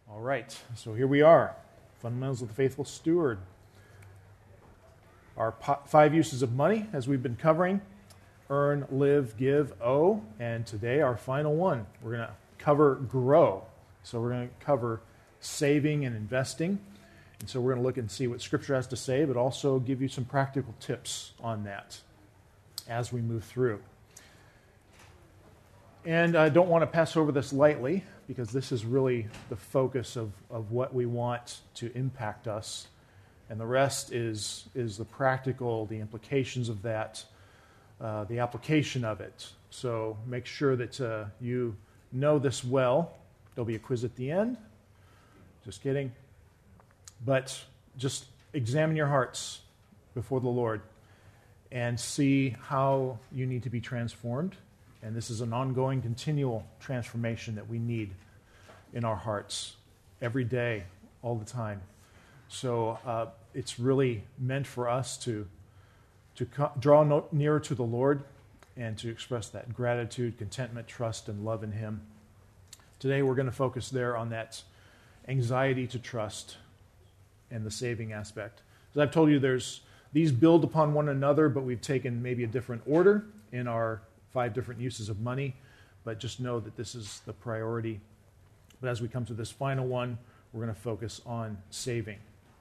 All right, so here we are, Fundamentals of the Faithful Steward. Our 5 uses of money, as we've been covering: earn, live, give, owe. And today, our final one, we're going to cover grow. So we're going to cover saving and investing. And so we're going to look and see what Scripture has to say, but also give you some practical tips on that as we move through. And I don't want to pass over this lightly, because this is really the focus of what we want to impact us. And the rest is the practical, the implications of that, the application of it. So make sure that you know this well. There'll be a quiz at the end. Just kidding. But just examine your hearts before the Lord and see how you need to be transformed. And this is an ongoing, continual transformation that we need in our hearts every day, all the time. So it's really meant for us to draw nearer to the Lord and to express that gratitude, contentment, trust, and love in Him. Today we're going to focus there on that anxiety to trust and the saving aspect. As I've told you, these build upon one another, but we've taken maybe a different order in our 5 different uses of money. But just know that this is the priority. But as we come to this final one, we're going to focus on saving.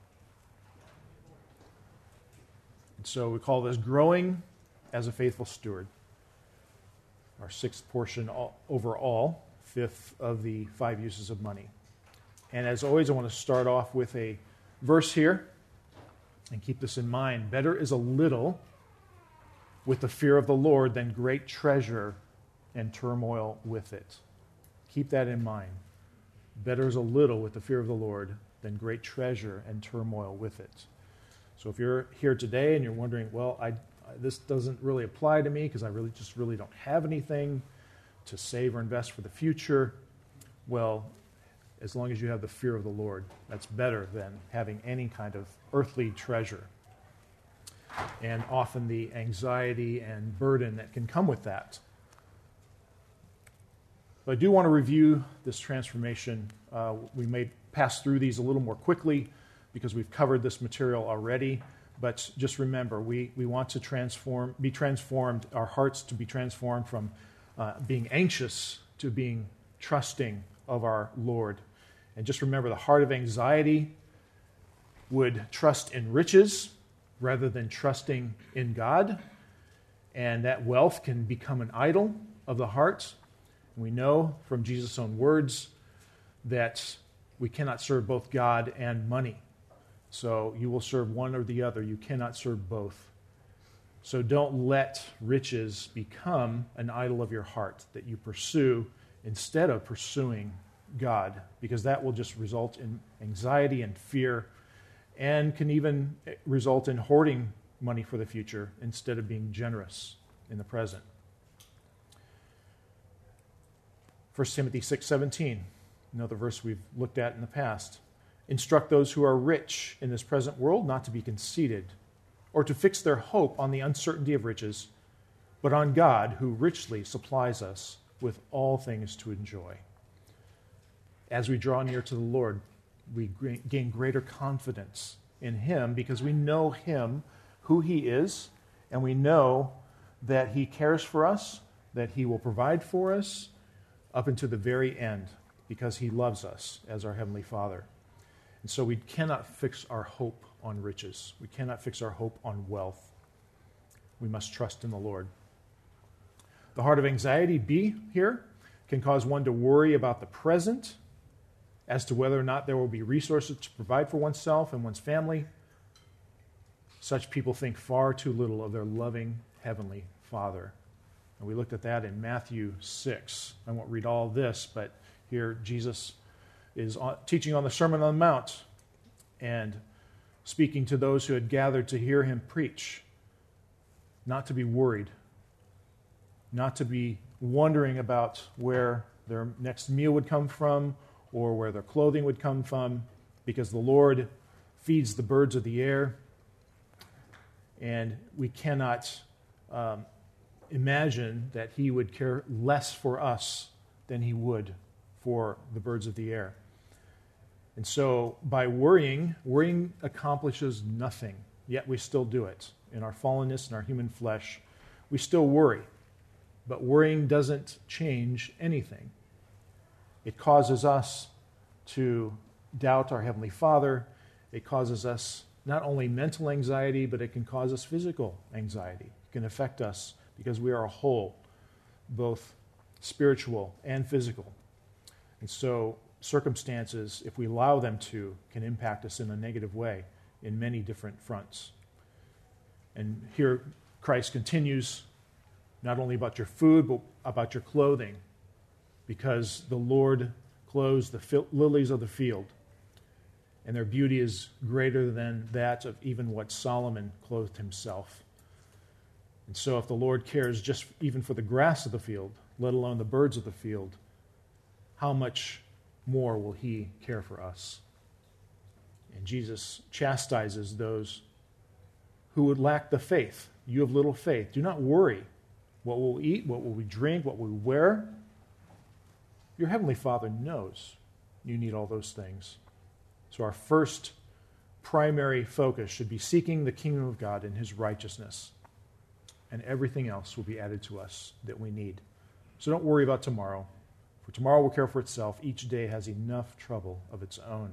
And so we call this growing as a faithful steward. Our 6th portion overall, 5th of the 5 uses of money. And as always, I want to start off with a verse here, and keep this in mind. Better is a little with the fear of the Lord than great treasure and turmoil with it. Keep that in mind. Better is a little with the fear of the Lord than great treasure and turmoil with it. So if you're here today and you're wondering, well, this doesn't really apply to me because I really don't have anything to save or invest for the future. Well, as long as you have the fear of the Lord, that's better than having any kind of earthly treasure. And often the anxiety and burden that can come with that. But I do want to review this transformation. We may pass through these a little more quickly because we've covered this material already. But just remember, we want to be transformed, our hearts to be transformed from being anxious to being trusting of our Lord. And just remember, the heart of anxiety would trust in riches rather than trusting in God. And that wealth can become an idol of the heart. And we know from Jesus' own words that we cannot serve both God and money. So you will serve one or the other. You cannot serve both. So don't let riches become an idol of your heart that you pursue instead of pursuing God, because that will just result in anxiety and fear and can even result in hoarding money for the future instead of being generous in the present. 1 Timothy 6:17, another verse we've looked at in the past. Instruct those who are rich in this present world not to be conceited or to fix their hope on the uncertainty of riches, but on God who richly supplies us with all things to enjoy. As we draw near to the Lord, we gain greater confidence in Him because we know Him, who He is, and we know that He cares for us, that He will provide for us up until the very end because He loves us as our Heavenly Father. And so we cannot fix our hope on riches. We cannot fix our hope on wealth. We must trust in the Lord. The heart of anxiety, B, here, can cause one to worry about the present as to whether or not there will be resources to provide for oneself and one's family. Such people think far too little of their loving Heavenly Father. And we looked at that in Matthew 6. I won't read all this, but here Jesus is teaching on the Sermon on the Mount and speaking to those who had gathered to hear Him preach, not to be worried, not to be wondering about where their next meal would come from or where their clothing would come from, because the Lord feeds the birds of the air, and we cannot imagine that He would care less for us than He would for the birds of the air. And so by worrying accomplishes nothing, yet we still do it. In our fallenness and our human flesh, we still worry. But worrying doesn't change anything. It causes us to doubt our Heavenly Father. It causes us not only mental anxiety, but it can cause us physical anxiety. It can affect us because we are a whole, both spiritual and physical. And so circumstances, if we allow them to, can impact us in a negative way in many different fronts. And here Christ continues not only about your food, but about your clothing, because the Lord clothes the lilies of the field, and their beauty is greater than that of even what Solomon clothed himself. And so if the Lord cares just even for the grass of the field, let alone the birds of the field, how much more will he care for us? And Jesus chastises those who would lack the faith. You have little faith. Do not worry. What will we eat? What will we drink? What will we wear? Your Heavenly Father knows you need all those things. So our first primary focus should be seeking the kingdom of God and his righteousness. And everything else will be added to us that we need. So don't worry about tomorrow. For tomorrow will care for itself. Each day has enough trouble of its own.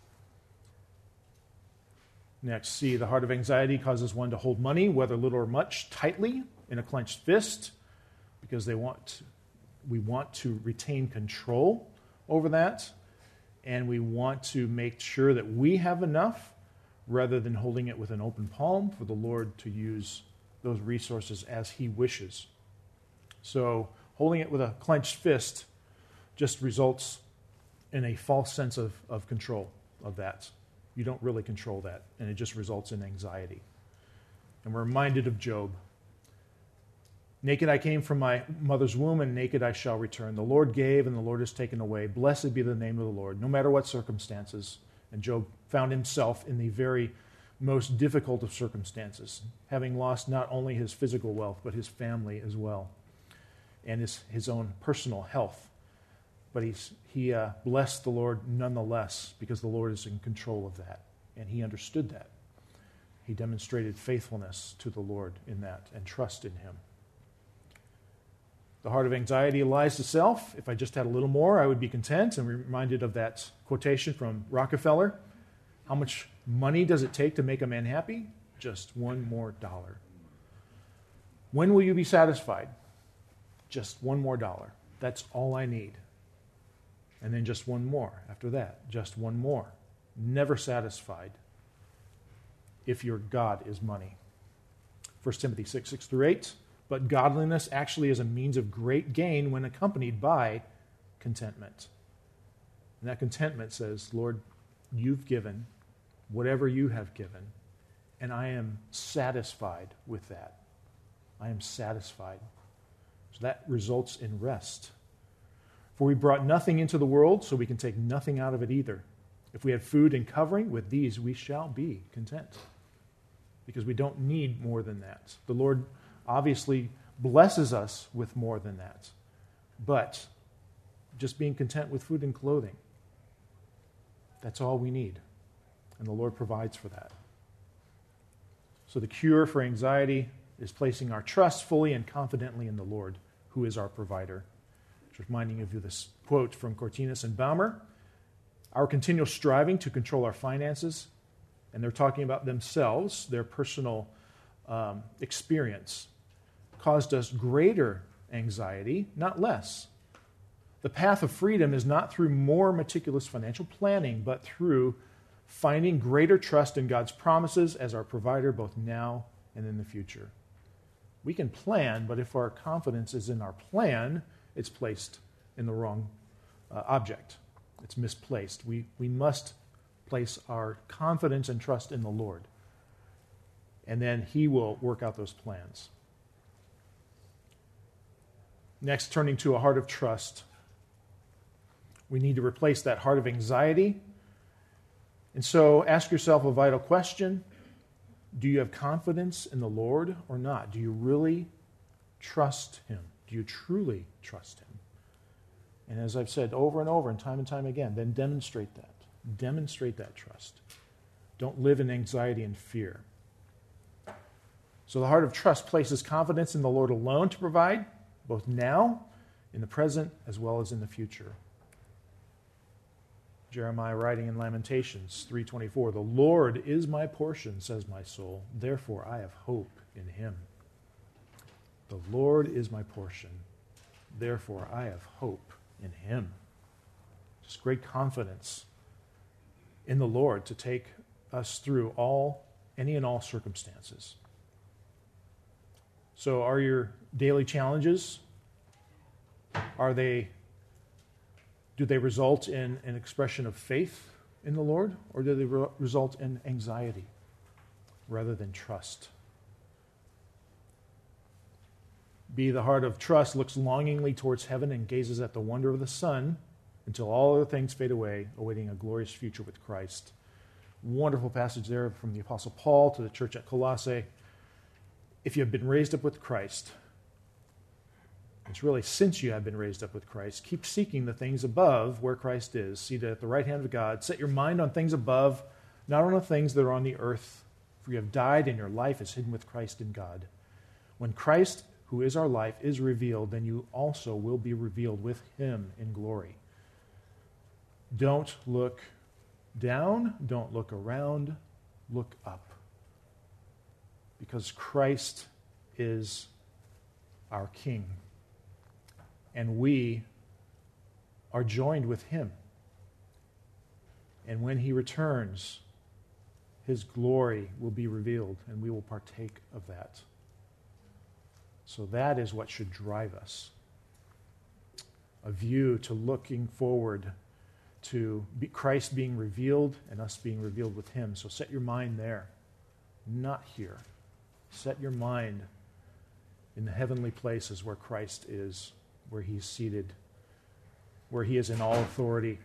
Next, C, the heart of anxiety causes one to hold money, whether little or much, tightly in a clenched fist, because we want to retain control over that, and we want to make sure that we have enough rather than holding it with an open palm for the Lord to use those resources as he wishes. So holding it with a clenched fist just results in a false sense of control of that. You don't really control that, and it just results in anxiety. And we're reminded of Job. Naked I came from my mother's womb, and naked I shall return. The Lord gave, and the Lord has taken away. Blessed be the name of the Lord, no matter what circumstances. And Job found himself in the very most difficult of circumstances, having lost not only his physical wealth, but his family as well, and his own personal health. But he blessed the Lord nonetheless, because the Lord is in control of that, and he understood that. He demonstrated faithfulness to the Lord in that, and trust in him. The heart of anxiety lies to self. If I just had a little more, I would be content. And we're reminded of that quotation from Rockefeller. How much money does it take to make a man happy? Just $1 more. When will you be satisfied? Just $1 more. That's all I need. And then just one more after that. Just one more. Never satisfied if your God is money. 1 Timothy 6:6-8. But godliness actually is a means of great gain when accompanied by contentment. And that contentment says, Lord, you've given whatever you have given, and I am satisfied with that. I am satisfied. So that results in rest. For we brought nothing into the world, so we can take nothing out of it either. If we have food and covering, with these we shall be content. Because we don't need more than that. The Lord obviously blesses us with more than that. But just being content with food and clothing, that's all we need. And the Lord provides for that. So the cure for anxiety is placing our trust fully and confidently in the Lord, who is our provider. Just reminding you of this quote from Cortinus and Baumer. Our continual striving to control our finances, and they're talking about themselves, their personal experience, caused us greater anxiety, not less. The path of freedom is not through more meticulous financial planning, but through finding greater trust in God's promises as our provider both now and in the future. We can plan, but if our confidence is in our plan, it's placed in the wrong object. It's misplaced. We must place our confidence and trust in the Lord, and then he will work out those plans. Next, turning to a heart of trust. We need to replace that heart of anxiety. And so ask yourself a vital question. Do you have confidence in the Lord or not? Do you really trust him? Do you truly trust him? And as I've said over and over and time again, then demonstrate that. Demonstrate that trust. Don't live in anxiety and fear. So the heart of trust places confidence in the Lord alone to provide, both now, in the present, as well as in the future. Jeremiah writing in Lamentations 3:24, "The Lord is my portion, says my soul. Therefore I have hope in him." The Lord is my portion. Therefore I have hope in him. Just great confidence in the Lord to take us through any and all circumstances. So are your daily challenges, do they result in an expression of faith in the Lord, or do they result in anxiety rather than trust? B, the heart of trust looks longingly towards heaven and gazes at the wonder of the sun until all other things fade away, awaiting a glorious future with Christ. Wonderful passage there from the Apostle Paul to the church at Colossae. If you have been raised up with Christ, it's really since you have been raised up with Christ, keep seeking the things above where Christ is, seated at the right hand of God. Set your mind on things above, not on the things that are on the earth, for you have died and your life is hidden with Christ in God. When Christ, who is our life, is revealed, then you also will be revealed with him in glory. Don't look down, don't look around, look up. Because Christ is our King. And we are joined with him. And when he returns, his glory will be revealed, and we will partake of that. So that is what should drive us. A view to looking forward to Christ being revealed and us being revealed with him. So set your mind there, not here. Set your mind in the heavenly places where Christ is, where he's seated, where he is in all authority.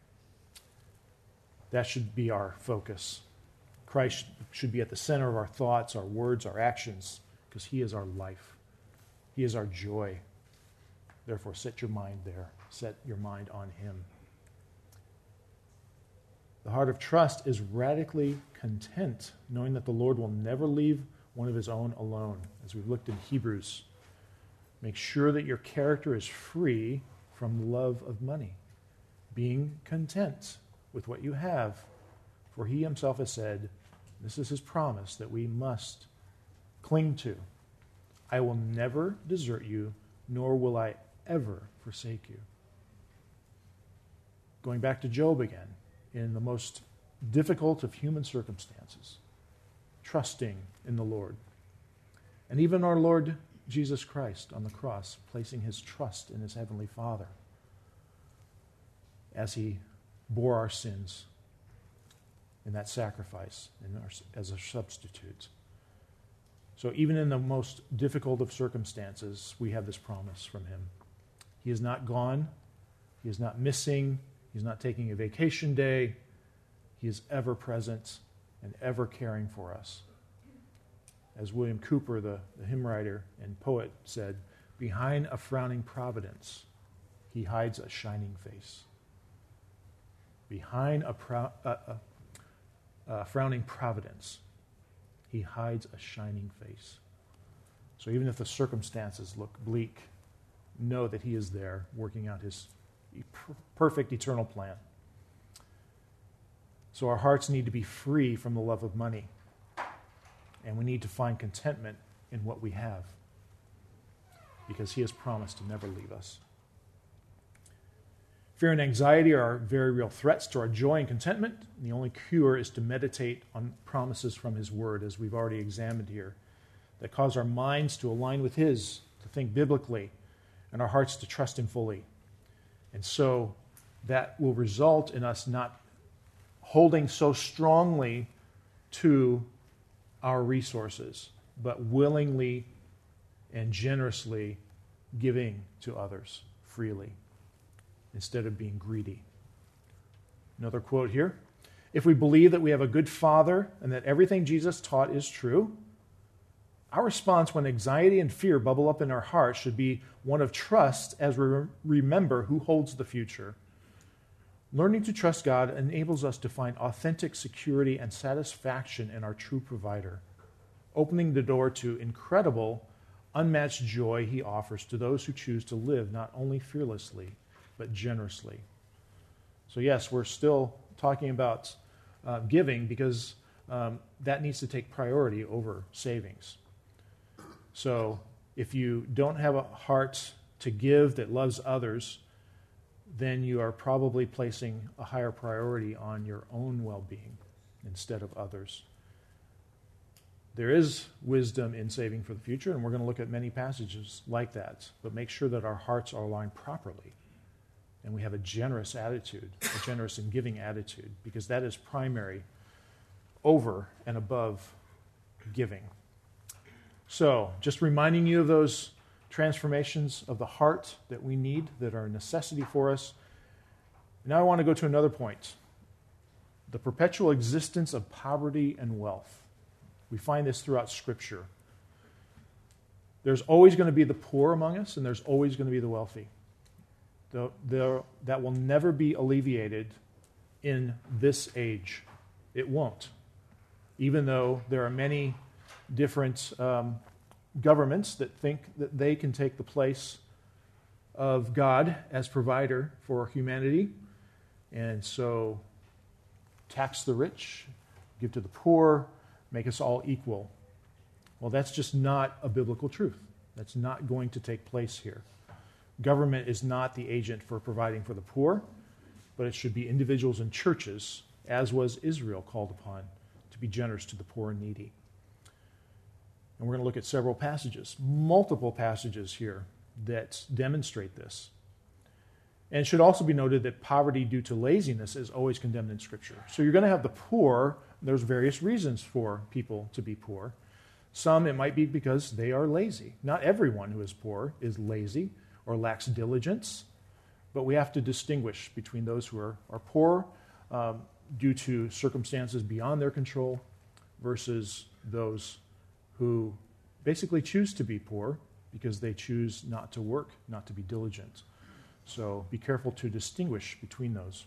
That should be our focus. Christ should be at the center of our thoughts, our words, our actions, because he is our life. He is our joy. Therefore, set your mind there. Set your mind on him. The heart of trust is radically content, knowing that the Lord will never leave one of his own alone. As we've looked in Hebrews, make sure that your character is free from love of money, being content with what you have. For he himself has said, this is his promise that we must cling to. I will never desert you, nor will I ever forsake you. Going back to Job again, in the most difficult of human circumstances, trusting in the Lord. And even our Lord Jesus Christ on the cross, placing his trust in his heavenly Father as he bore our sins in that sacrifice as a substitute. So even in the most difficult of circumstances, we have this promise from him. He is not gone. He is not missing. He's not taking a vacation day. He is ever present and ever caring for us. As William Cooper, the hymn writer and poet, said, behind a frowning providence, he hides a shining face. Behind a frowning providence, he hides a shining face. So even if the circumstances look bleak, know that he is there working out his perfect eternal plan. So our hearts need to be free from the love of money. And we need to find contentment in what we have, because he has promised to never leave us. Fear and anxiety are very real threats to our joy and contentment. And the only cure is to meditate on promises from his word, as we've already examined here, that cause our minds to align with his, to think biblically, and our hearts to trust him fully. And so that will result in us not holding so strongly to our resources, but willingly and generously giving to others freely instead of being greedy. Another quote here. If we believe that we have a good Father and that everything Jesus taught is true, our response when anxiety and fear bubble up in our hearts should be one of trust as we remember who holds the future. Learning to trust God enables us to find authentic security and satisfaction in our true provider, opening the door to incredible, unmatched joy he offers to those who choose to live not only fearlessly, but generously. So yes, we're still talking about giving because that needs to take priority over savings. So if you don't have a heart to give that loves others, then you are probably placing a higher priority on your own well-being instead of others. There is wisdom in saving for the future, and we're going to look at many passages like that, but make sure that our hearts are aligned properly and we have a generous attitude, a generous and giving attitude, because that is primary over and above giving. So, just reminding you of those transformations of the heart that we need, that are a necessity for us. Now I want to go to another point. The perpetual existence of poverty and wealth. We find this throughout Scripture. There's always going to be the poor among us, and there's always going to be the wealthy. That will never be alleviated in this age. It won't. Even though there are many different governments that think that they can take the place of God as provider for humanity, and so tax the rich, give to the poor, make us all equal. Well, that's just not a biblical truth. That's not going to take place here. Government is not the agent for providing for the poor, but it should be individuals and churches, as was Israel called upon, to be generous to the poor and needy. And we're going to look at several passages, multiple passages here that demonstrate this. And it should also be noted that poverty due to laziness is always condemned in Scripture. So you're going to have the poor. There's various reasons for people to be poor. Some, it might be because they are lazy. Not everyone who is poor is lazy or lacks diligence, but we have to distinguish between those who are poor due to circumstances beyond their control versus those who basically choose to be poor because they choose not to work, not to be diligent. So be careful to distinguish between those.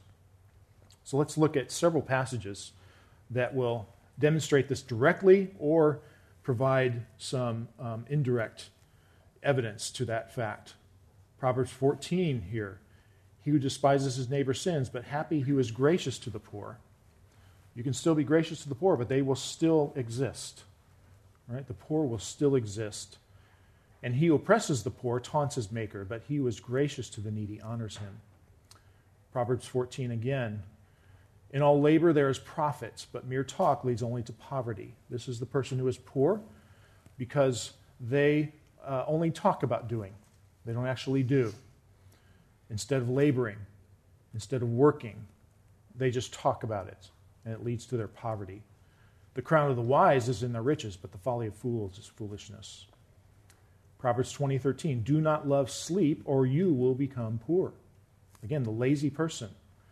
So let's look at several passages that will demonstrate this directly or provide some indirect evidence to that fact. Proverbs 14 here. He who despises his neighbor sins, but happy he who is gracious to the poor. You can still be gracious to the poor, but they will still exist. Right? The poor will still exist. And he who oppresses the poor taunts his maker, but he who is gracious to the needy honors him. Proverbs 14 again. In all labor there is profit, but mere talk leads only to poverty. This is the person who is poor because they only talk about doing. They don't actually do. Instead of laboring, instead of working, they just talk about it, and it leads to their poverty. The crown of the wise is in their riches, but the folly of fools is foolishness. Proverbs 20:13, do not love sleep, or you will become poor. Again, the lazy person,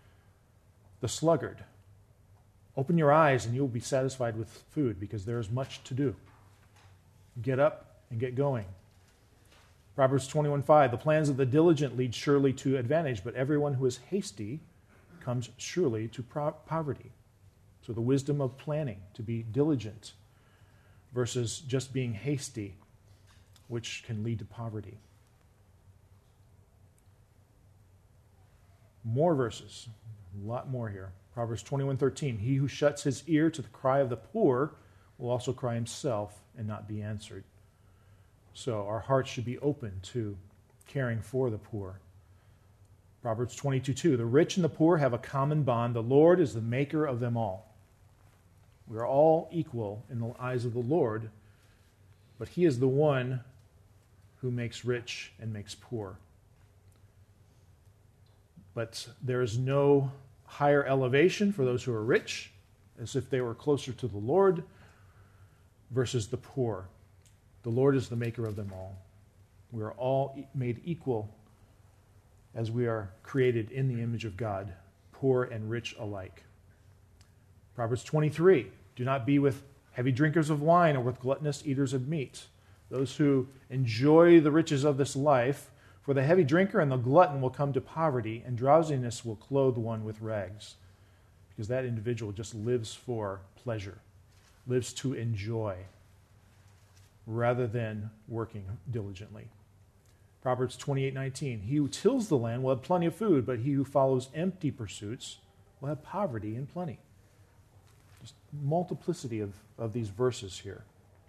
the sluggard. Open your eyes, and you will be satisfied with food, because there is much to do. Get up and get going. Proverbs 21:5, the plans of the diligent lead surely to advantage, but everyone who is hasty comes surely to poverty. So the wisdom of planning, to be diligent, versus just being hasty, which can lead to poverty. More verses, a lot more here. Proverbs 21:13, he who shuts his ear to the cry of the poor will also cry himself and not be answered. So our hearts should be open to caring for the poor. Proverbs 22:2, the rich and the poor have a common bond. The Lord is the maker of them all. We are all equal in the eyes of the Lord, but he is the one who makes rich and makes poor. But there is no higher elevation for those who are rich, as if they were closer to the Lord, versus the poor. The Lord is the maker of them all. We are all made equal as we are created in the image of God, poor and rich alike. Proverbs 23, do not be with heavy drinkers of wine or with gluttonous eaters of meat. Those who enjoy the riches of this life For the heavy drinker and the glutton will come to poverty, and drowsiness will clothe one with rags. Because that individual just lives for pleasure, lives to enjoy, rather than working diligently. Proverbs 28:19, he who tills the land will have plenty of food, but he who follows empty pursuits will have poverty and plenty. Just multiplicity of these verses here.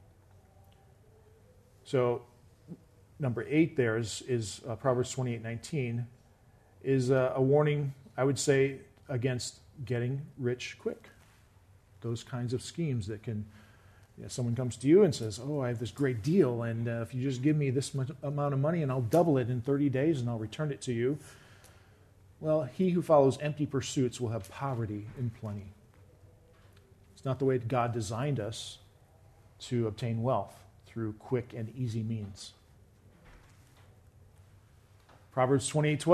So, number 8 there is Proverbs 28:19, is a warning, I would say, against getting rich quick. Those kinds of schemes that can, someone comes to you and says, oh, I have this great deal, and if you just give me this much amount of money and I'll double it in 30 days and I'll return it to you. Well, he who follows empty pursuits will have poverty and plenty. It's not the way God designed us to obtain wealth, through quick and easy means. Proverbs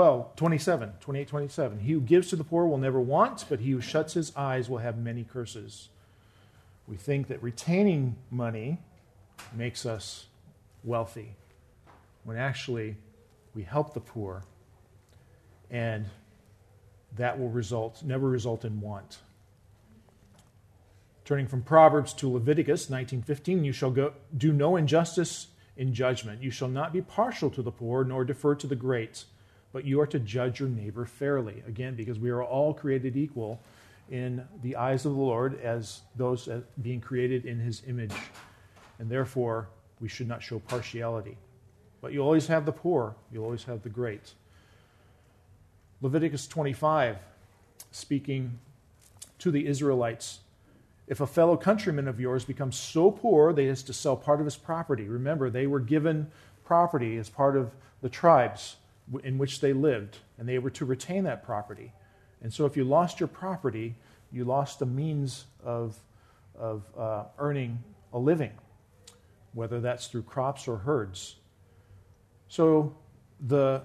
28:27. He who gives to the poor will never want, but he who shuts his eyes will have many curses. We think that retaining money makes us wealthy, when actually we help the poor, and that will never result in want. Turning from Proverbs to Leviticus 19:15, you shall do no injustice in judgment. You shall not be partial to the poor, nor defer to the great, but you are to judge your neighbor fairly. Again, because we are all created equal in the eyes of the Lord as those being created in his image. And therefore, we should not show partiality. But you'll always have the poor. You'll always have the great. Leviticus 25, speaking to the Israelites, if a fellow countryman of yours becomes so poor that he has to sell part of his property, remember, they were given property as part of the tribes in which they lived, and they were to retain that property. And so if you lost your property, you lost the means of earning a living, whether that's through crops or herds. So the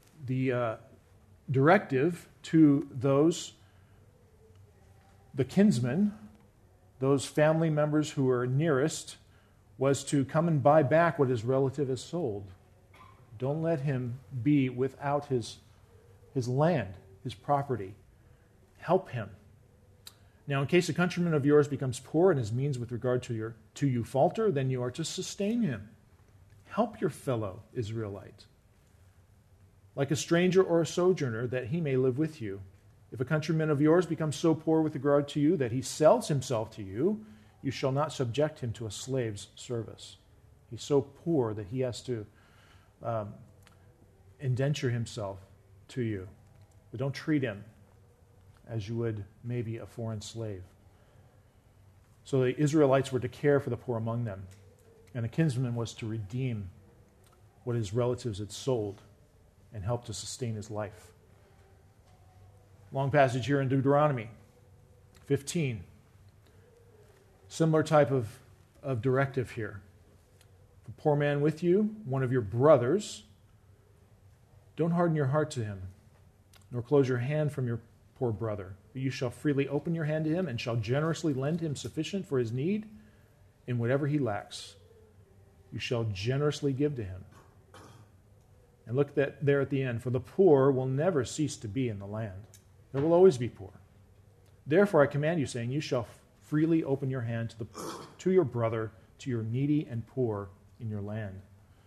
directive to the kinsmen, those family members who were nearest, was to come and buy back what his relative has sold. Don't let him be without his land, his property. Help him. Now, in case a countryman of yours becomes poor and his means with regard to you falter, then you are to sustain him. Help your fellow Israelite, like a stranger or a sojourner, that he may live with you. If a countryman of yours becomes so poor with regard to you that he sells himself to you, you shall not subject him to a slave's service. He's so poor that he has to indenture himself to you. But don't treat him as you would maybe a foreign slave. So the Israelites were to care for the poor among them, and a kinsman was to redeem what his relatives had sold and help to sustain his life. Long passage here in Deuteronomy 15. Similar type of directive here. If a poor man with you, one of your brothers, don't harden your heart to him, nor close your hand from your poor brother. But you shall freely open your hand to him, and shall generously lend him sufficient for his need in whatever he lacks. You shall generously give to him. And look there at the end, for the poor will never cease to be in the land. There will always be poor. Therefore I command you, saying, you shall freely open your hand to your brother, to your needy and poor in your land.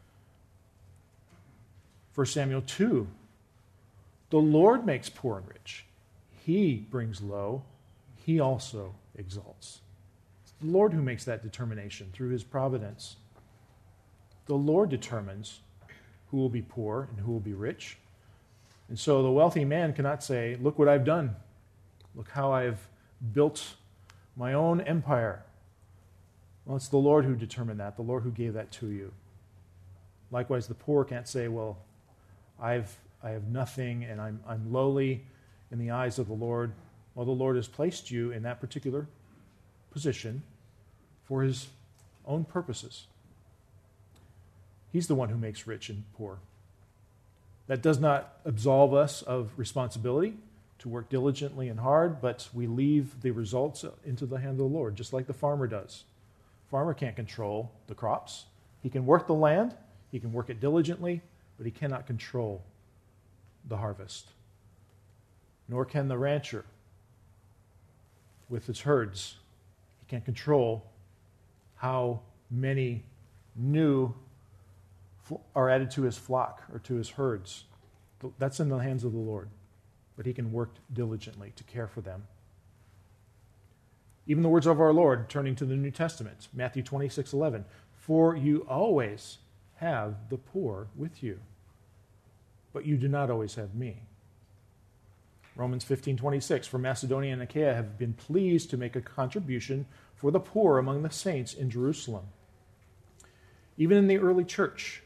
1 Samuel 2, the Lord makes poor and rich. He brings low. He also exalts. It's the Lord who makes that determination through his providence. The Lord determines who will be poor and who will be rich. And so the wealthy man cannot say, look what I've done. Look how I've built my own empire. Well, it's the Lord who determined that, the Lord who gave that to you. Likewise, the poor can't say, well, I have nothing and I'm lowly in the eyes of the Lord. Well, the Lord has placed you in that particular position for his own purposes. He's the one who makes rich and poor. That does not absolve us of responsibility to work diligently and hard, but we leave the results into the hand of the Lord, just like the farmer does. Farmer can't control the crops. He can work the land, he can work it diligently, but he cannot control the harvest. Nor can the rancher with his herds. He can't control how many new are added to his flock or to his herds. That's in the hands of the Lord. But he can work diligently to care for them. Even the words of our Lord, turning to the New Testament, Matthew 26:11, "For you always have the poor with you, but you do not always have me." Romans 15:26, "For Macedonia and Achaia have been pleased to make a contribution for the poor among the saints in Jerusalem." Even in the early church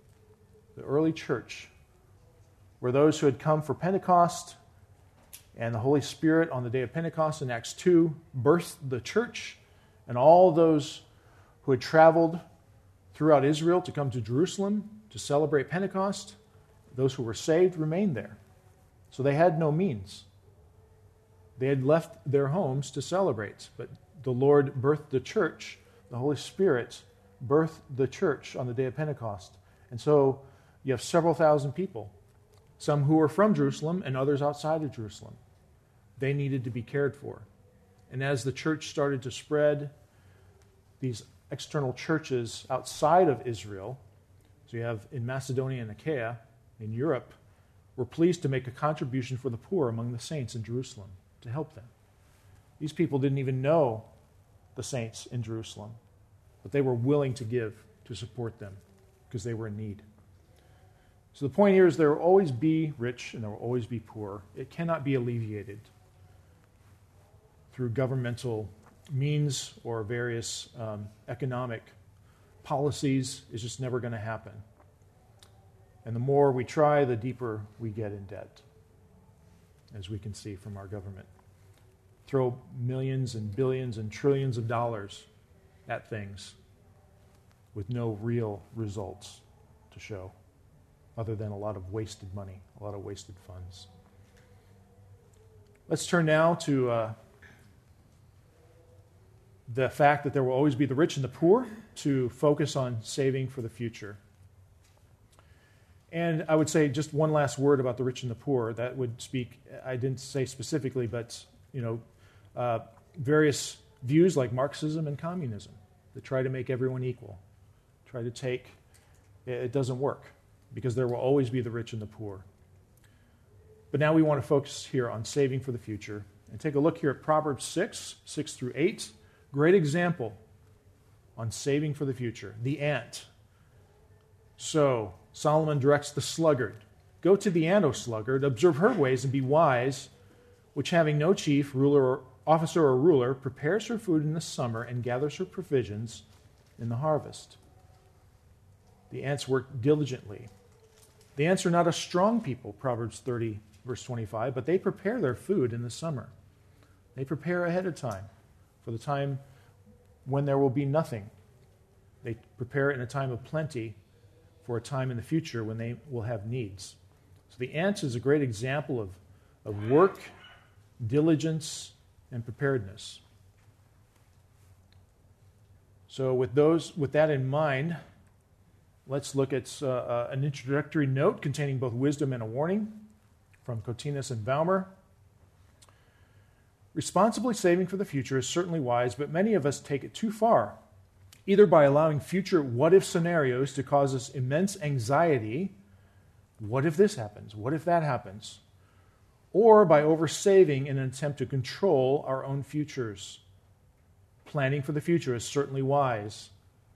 were those who had come for Pentecost, and the Holy Spirit on the day of Pentecost in Acts 2 birthed the church, and all those who had traveled throughout Israel to come to Jerusalem to celebrate Pentecost, those who were saved remained there. So they had no means. They had left their homes to celebrate, but the Lord birthed the church. The Holy Spirit birthed the church on the day of Pentecost. And so you have several thousand people, some who were from Jerusalem and others outside of Jerusalem. They needed to be cared for. And as the church started to spread, these external churches outside of Israel, so you have in Macedonia and Achaia, in Europe, were pleased to make a contribution for the poor among the saints in Jerusalem to help them. These people didn't even know the saints in Jerusalem, but they were willing to give to support them because they were in need. So the point here is there will always be rich and there will always be poor. It cannot be alleviated through governmental means or various economic policies. It's just never going to happen. And the more we try, the deeper we get in debt, as we can see from our government. Throw millions and billions and trillions of dollars at things with no real results to show, other than a lot of wasted money, a lot of wasted funds. Let's turn now to the fact that there will always be the rich and the poor, to focus on saving for the future. And I would say just one last word about the rich and the poor. That would speak, I didn't say specifically, but various views like Marxism and communism that try to make everyone equal, it doesn't work, because there will always be the rich and the poor. But now we want to focus here on saving for the future and take a look here at Proverbs 6 through 8. Great example on saving for the future. The ant. So Solomon directs the sluggard, "Go to the ant, O sluggard, observe her ways and be wise, which having no chief, ruler, or officer or ruler, prepares her food in the summer and gathers her provisions in the harvest." The ants work diligently. The ants are not a strong people, Proverbs 30, verse 25, but they prepare their food in the summer. They prepare ahead of time for the time when there will be nothing. They prepare in a time of plenty for a time in the future when they will have needs. So the ant is a great example of work, diligence, and preparedness. So with that in mind, let's look at an introductory note containing both wisdom and a warning from Cotinus and Baumer. Responsibly saving for the future is certainly wise, but many of us take it too far, either by allowing future what-if scenarios to cause us immense anxiety. What if this happens? What if that happens? Or by oversaving in an attempt to control our own futures. Planning for the future is certainly wise,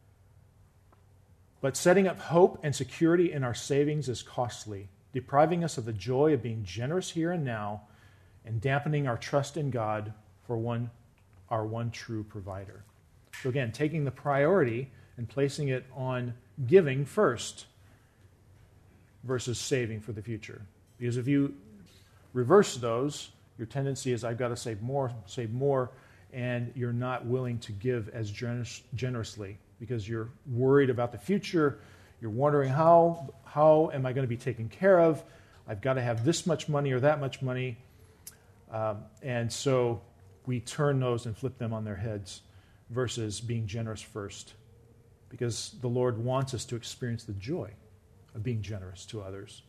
but setting up hope and security in our savings is costly, depriving us of the joy of being generous here and now and dampening our trust in God for our one true provider. So again, taking the priority and placing it on giving first versus saving for the future. Because if you reverse those, your tendency is, I've got to save more, and you're not willing to give as generously because you're worried about the future. You're wondering, how am I going to be taken care of? I've got to have this much money or that much money. And so we turn those and flip them on their heads versus being generous first, because the Lord wants us to experience the joy of being generous to others.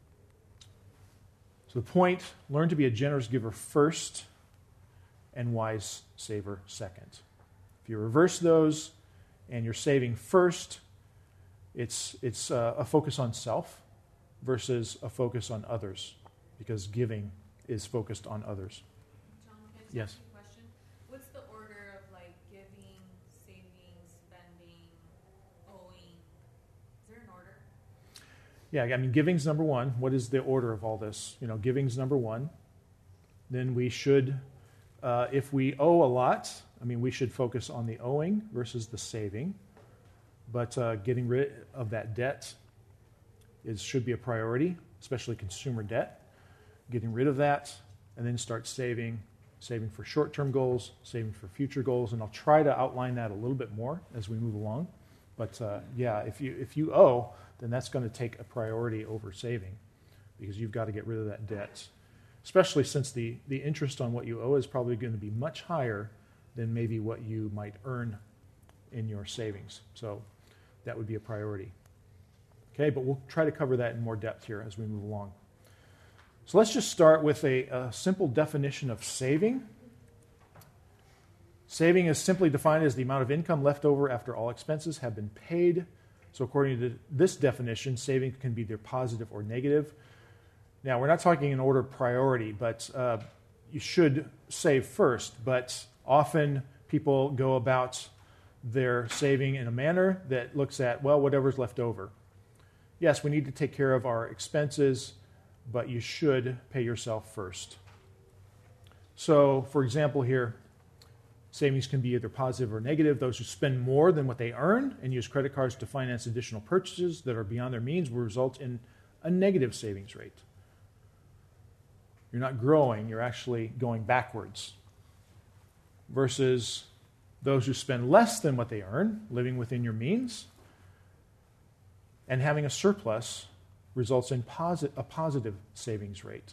So the point, learn to be a generous giver first and wise saver second. If you reverse those and you're saving first, it's a focus on self versus a focus on others, because giving is focused on others. John, can I just Yes. ask you a question? What's the order of like giving, saving, spending, owing? Is there an order? Yeah, I mean, giving's number one. What is the order of all this? Giving's number one. Then we should, if we owe a lot, we should focus on the owing versus the saving. But getting rid of that debt should be a priority, especially consumer debt. Getting rid of that, and then start saving for short-term goals, saving for future goals, and I'll try to outline that a little bit more as we move along. But if you owe, then that's going to take a priority over saving, because you've got to get rid of that debt, especially since the interest on what you owe is probably going to be much higher than maybe what you might earn in your savings. So that would be a priority. Okay, but we'll try to cover that in more depth here as we move along. So let's just start with a simple definition of saving. Saving is simply defined as the amount of income left over after all expenses have been paid. So according to this definition, saving can be either positive or negative. Now, we're not talking in order of priority, but you should save first. But often people go about their saving in a manner that looks at, whatever's left over. Yes, we need to take care of our expenses, but you should pay yourself first. So, for example here, savings can be either positive or negative. Those who spend more than what they earn and use credit cards to finance additional purchases that are beyond their means will result in a negative savings rate. You're not growing, you're actually going backwards. Versus those who spend less than what they earn, living within your means, and having a surplus results in a positive savings rate.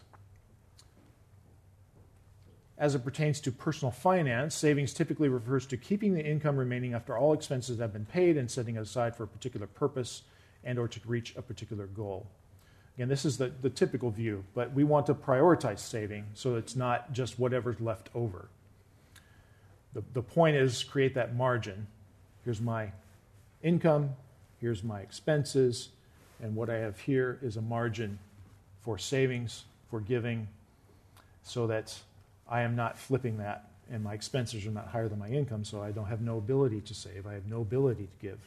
As it pertains to personal finance, savings typically refers to keeping the income remaining after all expenses have been paid and setting it aside for a particular purpose and or to reach a particular goal. Again, this is the typical view, but we want to prioritize saving so it's not just whatever's left over. The point is create that margin. Here's my income, here's my expenses, and what I have here is a margin for savings, for giving, so that I am not flipping that, and my expenses are not higher than my income, so I don't have no ability to save. I have no ability to give.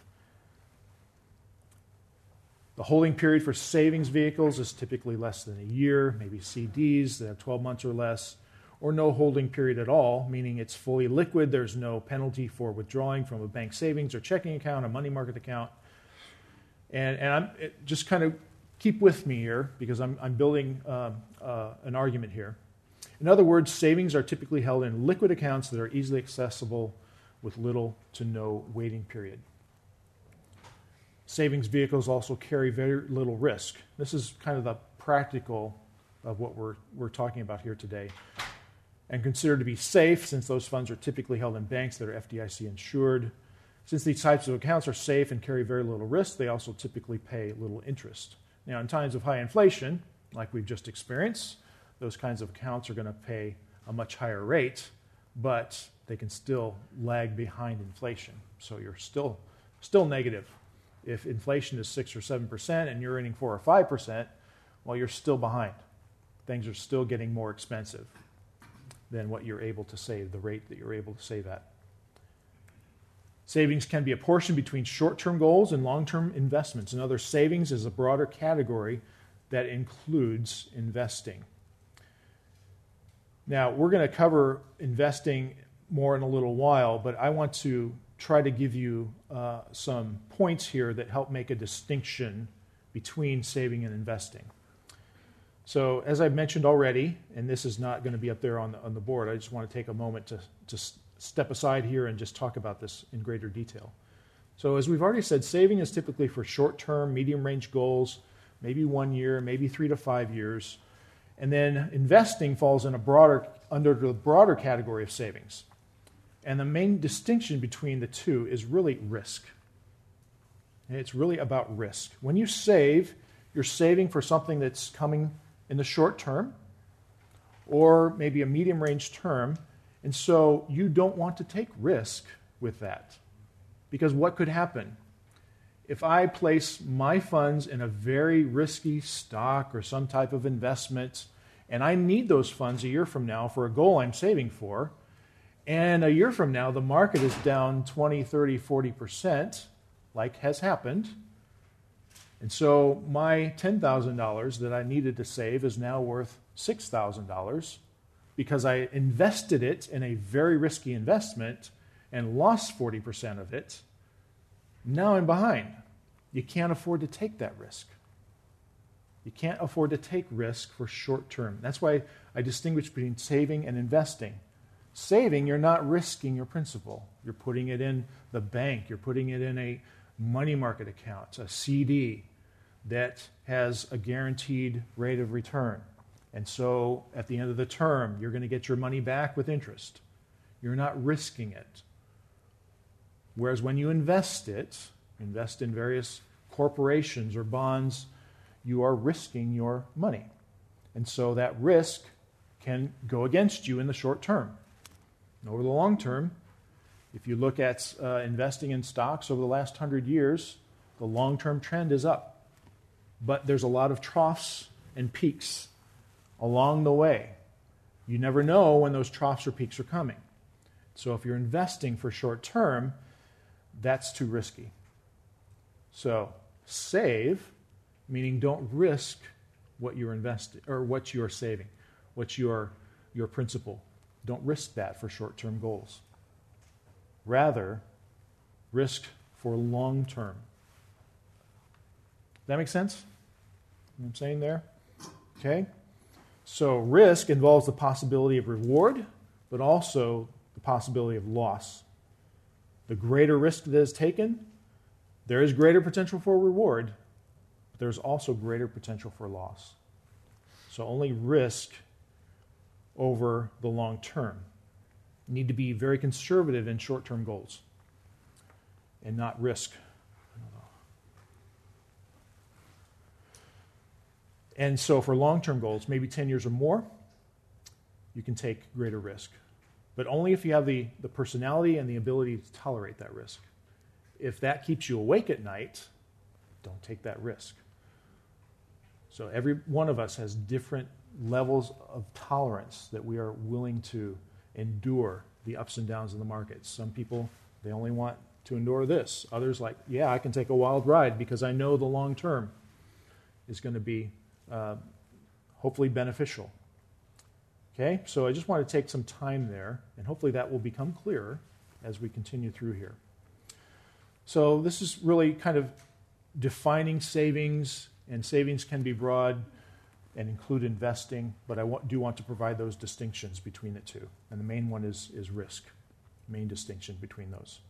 The holding period for savings vehicles is typically less than a year, maybe CDs that have 12 months or less, or no holding period at all, meaning it's fully liquid. There's no penalty for withdrawing from a bank savings or checking account, a money market account. And just kind of keep with me here, because I'm building an argument here. In other words, savings are typically held in liquid accounts that are easily accessible with little to no waiting period. Savings vehicles also carry very little risk. This is kind of the practical of what we're talking about here today. And considered to be safe, since those funds are typically held in banks that are FDIC insured. Since these types of accounts are safe and carry very little risk, they also typically pay little interest. Now, in times of high inflation, like we've just experienced, those kinds of accounts are going to pay a much higher rate, but they can still lag behind inflation. So you're still negative. If inflation is 6 or 7% and you're earning 4 or 5%, well, you're still behind. Things are still getting more expensive than what you're able to save, the rate that you're able to save at. Savings can be apportioned between short-term goals and long-term investments. In other, savings is a broader category that includes investing. Now, we're going to cover investing more in a little while, but I want to try to give you some points here that help make a distinction between saving and investing. So, as I've mentioned already, and this is not going to be up there on the board, I just want to take a moment to step aside here and just talk about this in greater detail. So, as we've already said, saving is typically for short-term, medium-range goals, maybe 1 year, maybe 3 to 5 years. And then investing falls in under the broader category of savings. And the main distinction between the two is really risk. And it's really about risk. When you save, you're saving for something that's coming in the short term or maybe a medium range term. And so you don't want to take risk with that. Because what could happen? If I place my funds in a very risky stock or some type of investment, and I need those funds a year from now for a goal I'm saving for, and a year from now the market is down 20, 30, 40%, like has happened, and so my $10,000 that I needed to save is now worth $6,000 because I invested it in a very risky investment and lost 40% of it. Now I'm behind. You can't afford to take that risk. You can't afford to take risk for short term. That's why I distinguish between saving and investing. Saving, you're not risking your principal. You're putting it in the bank. You're putting it in a money market account, a CD that has a guaranteed rate of return. And so at the end of the term, you're going to get your money back with interest. You're not risking it. Whereas when you invest in various corporations or bonds, you are risking your money. And so that risk can go against you in the short term. And over the long term, if you look at investing in stocks over the last 100 years, the long-term trend is up. But there's a lot of troughs and peaks along the way. You never know when those troughs or peaks are coming. So if you're investing for short term, that's too risky. So save, meaning don't risk what you're investing or what you're saving, what's your principal. Don't risk that for short-term goals. Rather, risk for long term. That make sense? What I'm saying there? Okay? So risk involves the possibility of reward, but also the possibility of loss. The greater risk that is taken, there is greater potential for reward, but there's also greater potential for loss. So only risk over the long term. You need to be very conservative in short-term goals and not risk. And so for long-term goals, maybe 10 years or more, you can take greater risk. But only if you have the personality and the ability to tolerate that risk. If that keeps you awake at night, don't take that risk. So every one of us has different levels of tolerance that we are willing to endure the ups and downs of the market. Some people, they only want to endure this. Others like, yeah, I can take a wild ride because I know the long term is going to be hopefully beneficial. Okay, so I just want to take some time there, and hopefully that will become clearer as we continue through here. So this is really kind of defining savings, and savings can be broad and include investing, but I do want to provide those distinctions between the two. And the main one is risk, main distinction between those.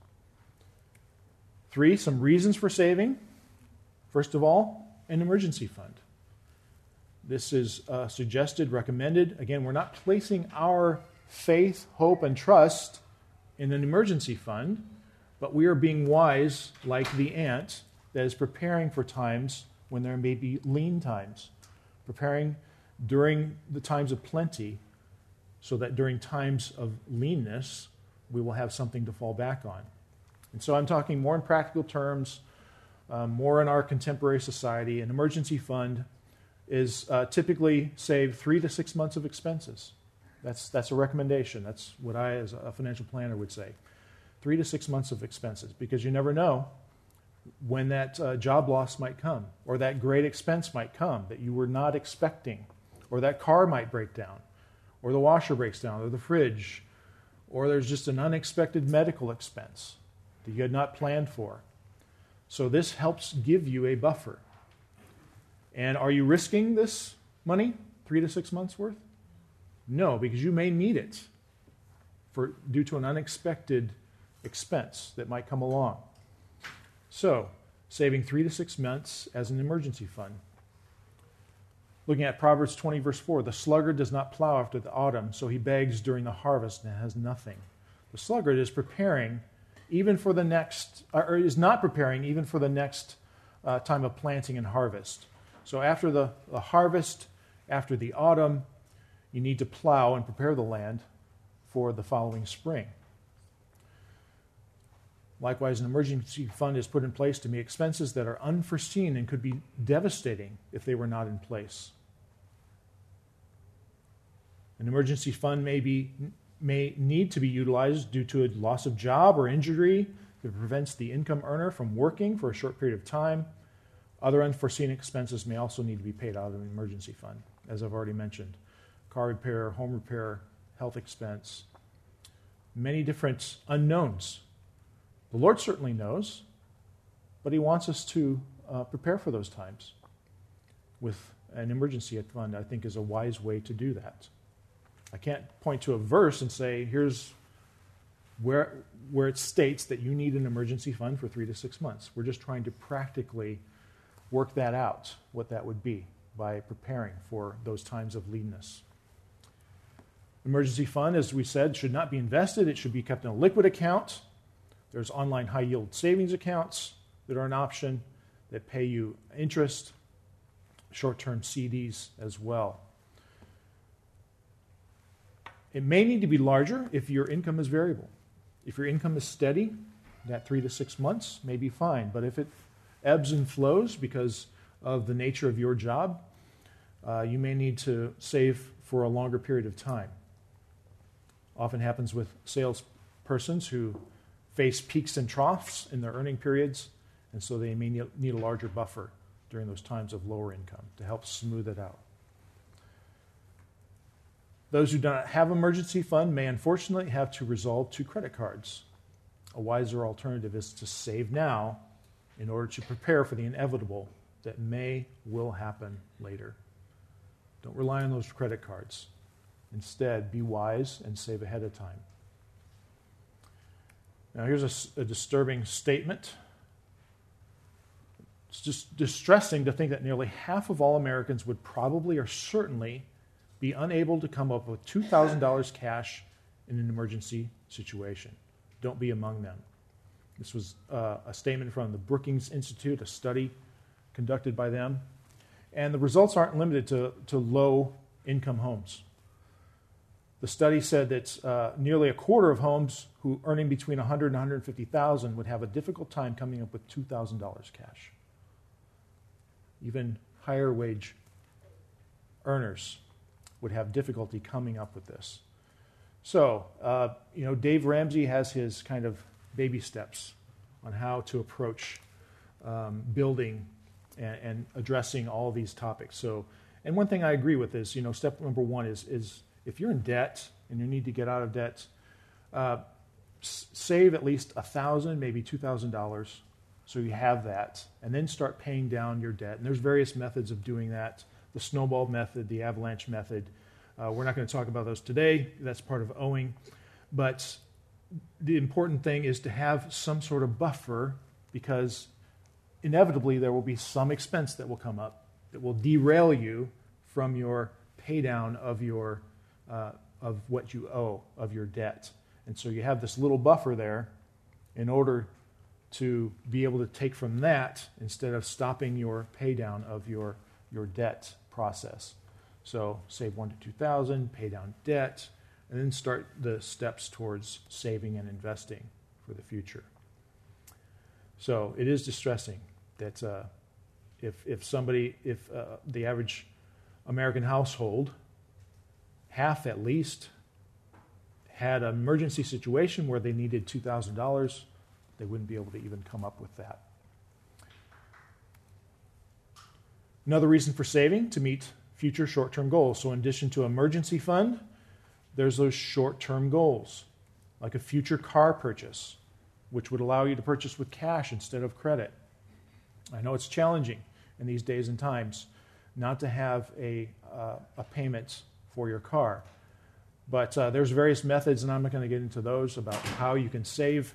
3, some reasons for saving. First of all, an emergency fund. This is suggested, recommended. Again, we're not placing our faith, hope, and trust in an emergency fund, but we are being wise like the ant that is preparing for times when there may be lean times, preparing during the times of plenty so that during times of leanness, we will have something to fall back on. And so I'm talking more in practical terms, more in our contemporary society. An emergency fund is typically save 3 to 6 months of expenses. That's a recommendation. That's what I, as a financial planner, would say. 3 to 6 months of expenses, because you never know when that job loss might come, or that great expense might come that you were not expecting, or that car might break down, or the washer breaks down, or the fridge, or there's just an unexpected medical expense that you had not planned for. So this helps give you a buffer. And are you risking this money, 3 to 6 months worth? No, because you may need it due to an unexpected expense that might come along. So, saving 3 to 6 months as an emergency fund. Looking at Proverbs 20, verse 4, the sluggard does not plow after the autumn, so he begs during the harvest and has nothing. The sluggard is preparing even for the next, or is not preparing even for the next time of planting and harvest. So after the harvest, after the autumn, you need to plow and prepare the land for the following spring. Likewise, an emergency fund is put in place to meet expenses that are unforeseen and could be devastating if they were not in place. An emergency fund may need to be utilized due to a loss of job or injury that prevents the income earner from working for a short period of time. Other unforeseen expenses may also need to be paid out of an emergency fund, as I've already mentioned. Car repair, home repair, health expense, many different unknowns. The Lord certainly knows, but He wants us to prepare for those times. With an emergency fund, I think, is a wise way to do that. I can't point to a verse and say, here's where it states that you need an emergency fund for 3 to 6 months. We're just trying to practically work that out, what that would be, by preparing for those times of leanness. Emergency fund, as we said, should not be invested. It should be kept in a liquid account. There's online high-yield savings accounts that are an option that pay you interest, short-term CDs as well. It may need to be larger if your income is variable. If your income is steady, that 3 to 6 months may be fine. But if it ebbs and flows because of the nature of your job, you may need to save for a longer period of time. Often happens with salespersons who face peaks and troughs in their earning periods, and so they may need a larger buffer during those times of lower income to help smooth it out. Those who do not have an emergency fund may unfortunately have to resort to credit cards. A wiser alternative is to save now in order to prepare for the inevitable that will happen later. Don't rely on those credit cards. Instead, be wise and save ahead of time. Now, here's a disturbing statement. It's just distressing to think that nearly half of all Americans would probably or certainly be unable to come up with $2,000 cash in an emergency situation. Don't be among them. This was a statement from the Brookings Institute, a study conducted by them. And the results aren't limited to low-income homes. The study said that nearly a quarter of homes who earning between $100,000 and $150,000 would have a difficult time coming up with $2,000 cash. Even higher wage earners would have difficulty coming up with this. So, Dave Ramsey has his kind of baby steps on how to approach building and addressing all these topics. So, and one thing I agree with is, step number one is if you're in debt and you need to get out of debt, save at least $1,000, maybe $2,000, so you have that, and then start paying down your debt. And there's various methods of doing that. The snowball method, the avalanche method. We're not going to talk about those today. That's part of owing. But the important thing is to have some sort of buffer, because inevitably there will be some expense that will come up that will derail you from your pay down of your of what you owe, of your debt. And so you have this little buffer there in order to be able to take from that instead of stopping your pay down of your debt process. So save $1,000 to $2,000, pay down debt, and then start the steps towards saving and investing for the future. So it is distressing that if the average American household, half at least, had an emergency situation where they needed $2,000, they wouldn't be able to even come up with that. Another reason for saving, to meet future short-term goals. So in addition to emergency fund, there's those short-term goals, like a future car purchase, which would allow you to purchase with cash instead of credit. I know it's challenging in these days and times not to have a payment for your car. But there's various methods, and I'm not going to get into those, about how you can save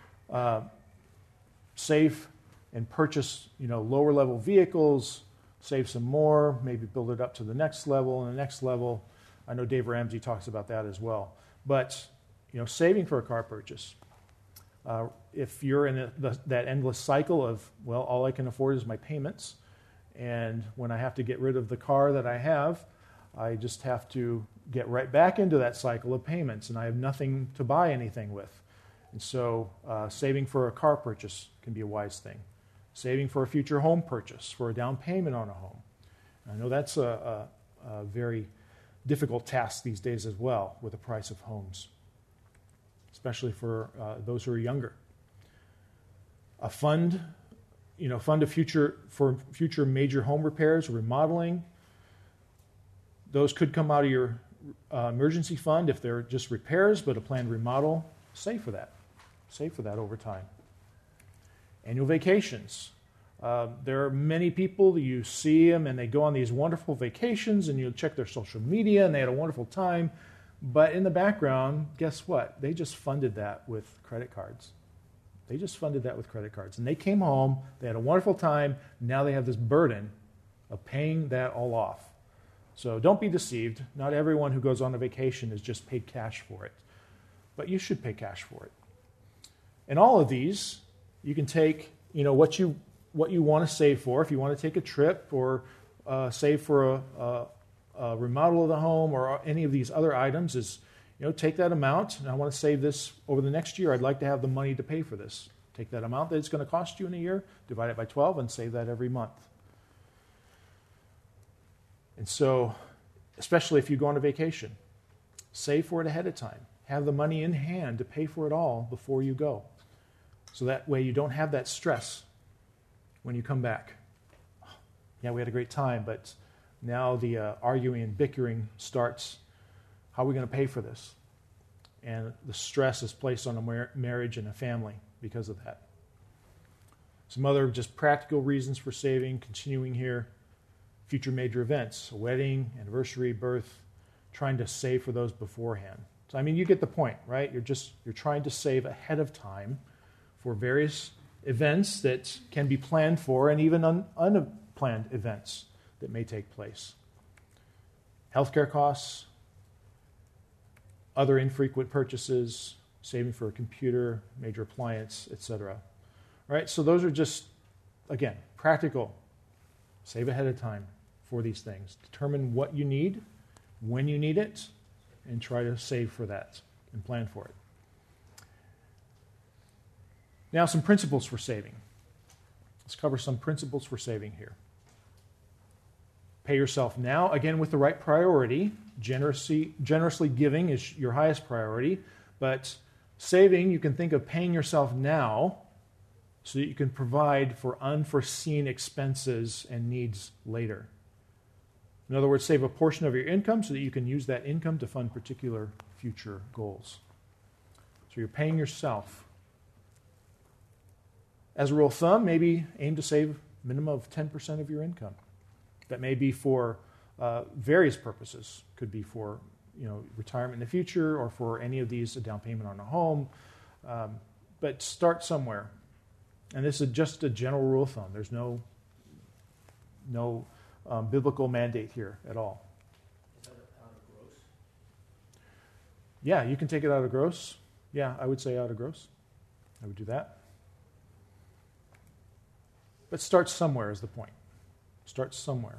and purchase, lower-level vehicles, save some more, maybe build it up to the next level and the next level. I know Dave Ramsey talks about that as well. But, saving for a car purchase. If you're in that endless cycle of, well, all I can afford is my payments, and when I have to get rid of the car that I have, I just have to get right back into that cycle of payments, and I have nothing to buy anything with. And so saving for a car purchase can be a wise thing. Saving for a future home purchase, for a down payment on a home. I know that's a very difficult task these days as well with the price of homes, especially for those who are younger. A fund for future major home repairs, remodeling. Those could come out of your emergency fund if they're just repairs, but a planned remodel, save for that. Save for that over time. Annual vacations. There are many people that you see them and they go on these wonderful vacations and you check their social media and they had a wonderful time. But in the background, guess what? They just funded that with credit cards. They just funded that with credit cards. And they came home, they had a wonderful time, now they have this burden of paying that all off. So don't be deceived. Not everyone who goes on a vacation is just paid cash for it. But you should pay cash for it. And all of these, you can take, what you want to save for. If you want to take a trip or save for a remodel of the home or any of these other items, is take that amount, and I want to save this over the next year. I'd like to have the money to pay for this. Take that amount that it's going to cost you in a year, divide it by 12, and save that every month. And so, especially if you go on a vacation, save for it ahead of time. Have the money in hand to pay for it all before you go. So that way you don't have that stress when you come back. Yeah, we had a great time, but now the arguing and bickering starts. How are we going to pay for this? And the stress is placed on a marriage and a family because of that. Some other just practical reasons for saving, continuing here. Future major events, a wedding, anniversary, birth, trying to save for those beforehand. So, you get the point, right? You're trying to save ahead of time for various events that can be planned for and even unplanned events that may take place. Healthcare costs, other infrequent purchases, saving for a computer, major appliance, etc. All right, so those are just, again, practical. Save ahead of time for these things. Determine what you need, when you need it, and try to save for that and plan for it. Now, some principles for saving. Let's cover some principles for saving here. Pay yourself now, again with the right priority. Generously giving is your highest priority, but saving, you can think of paying yourself now so that you can provide for unforeseen expenses and needs later. In other words, save a portion of your income so that you can use that income to fund particular future goals. So you're paying yourself. As a rule of thumb, maybe aim to save a minimum of 10% of your income. That may be for various purposes. Could be for retirement in the future or for any of these, a down payment on a home. But start somewhere. And this is just a general rule of thumb. There's no biblical mandate here at all. Is that out of gross? Yeah, you can take it out of gross. Yeah, I would say out of gross. I would do that. But start somewhere is the point. Start somewhere.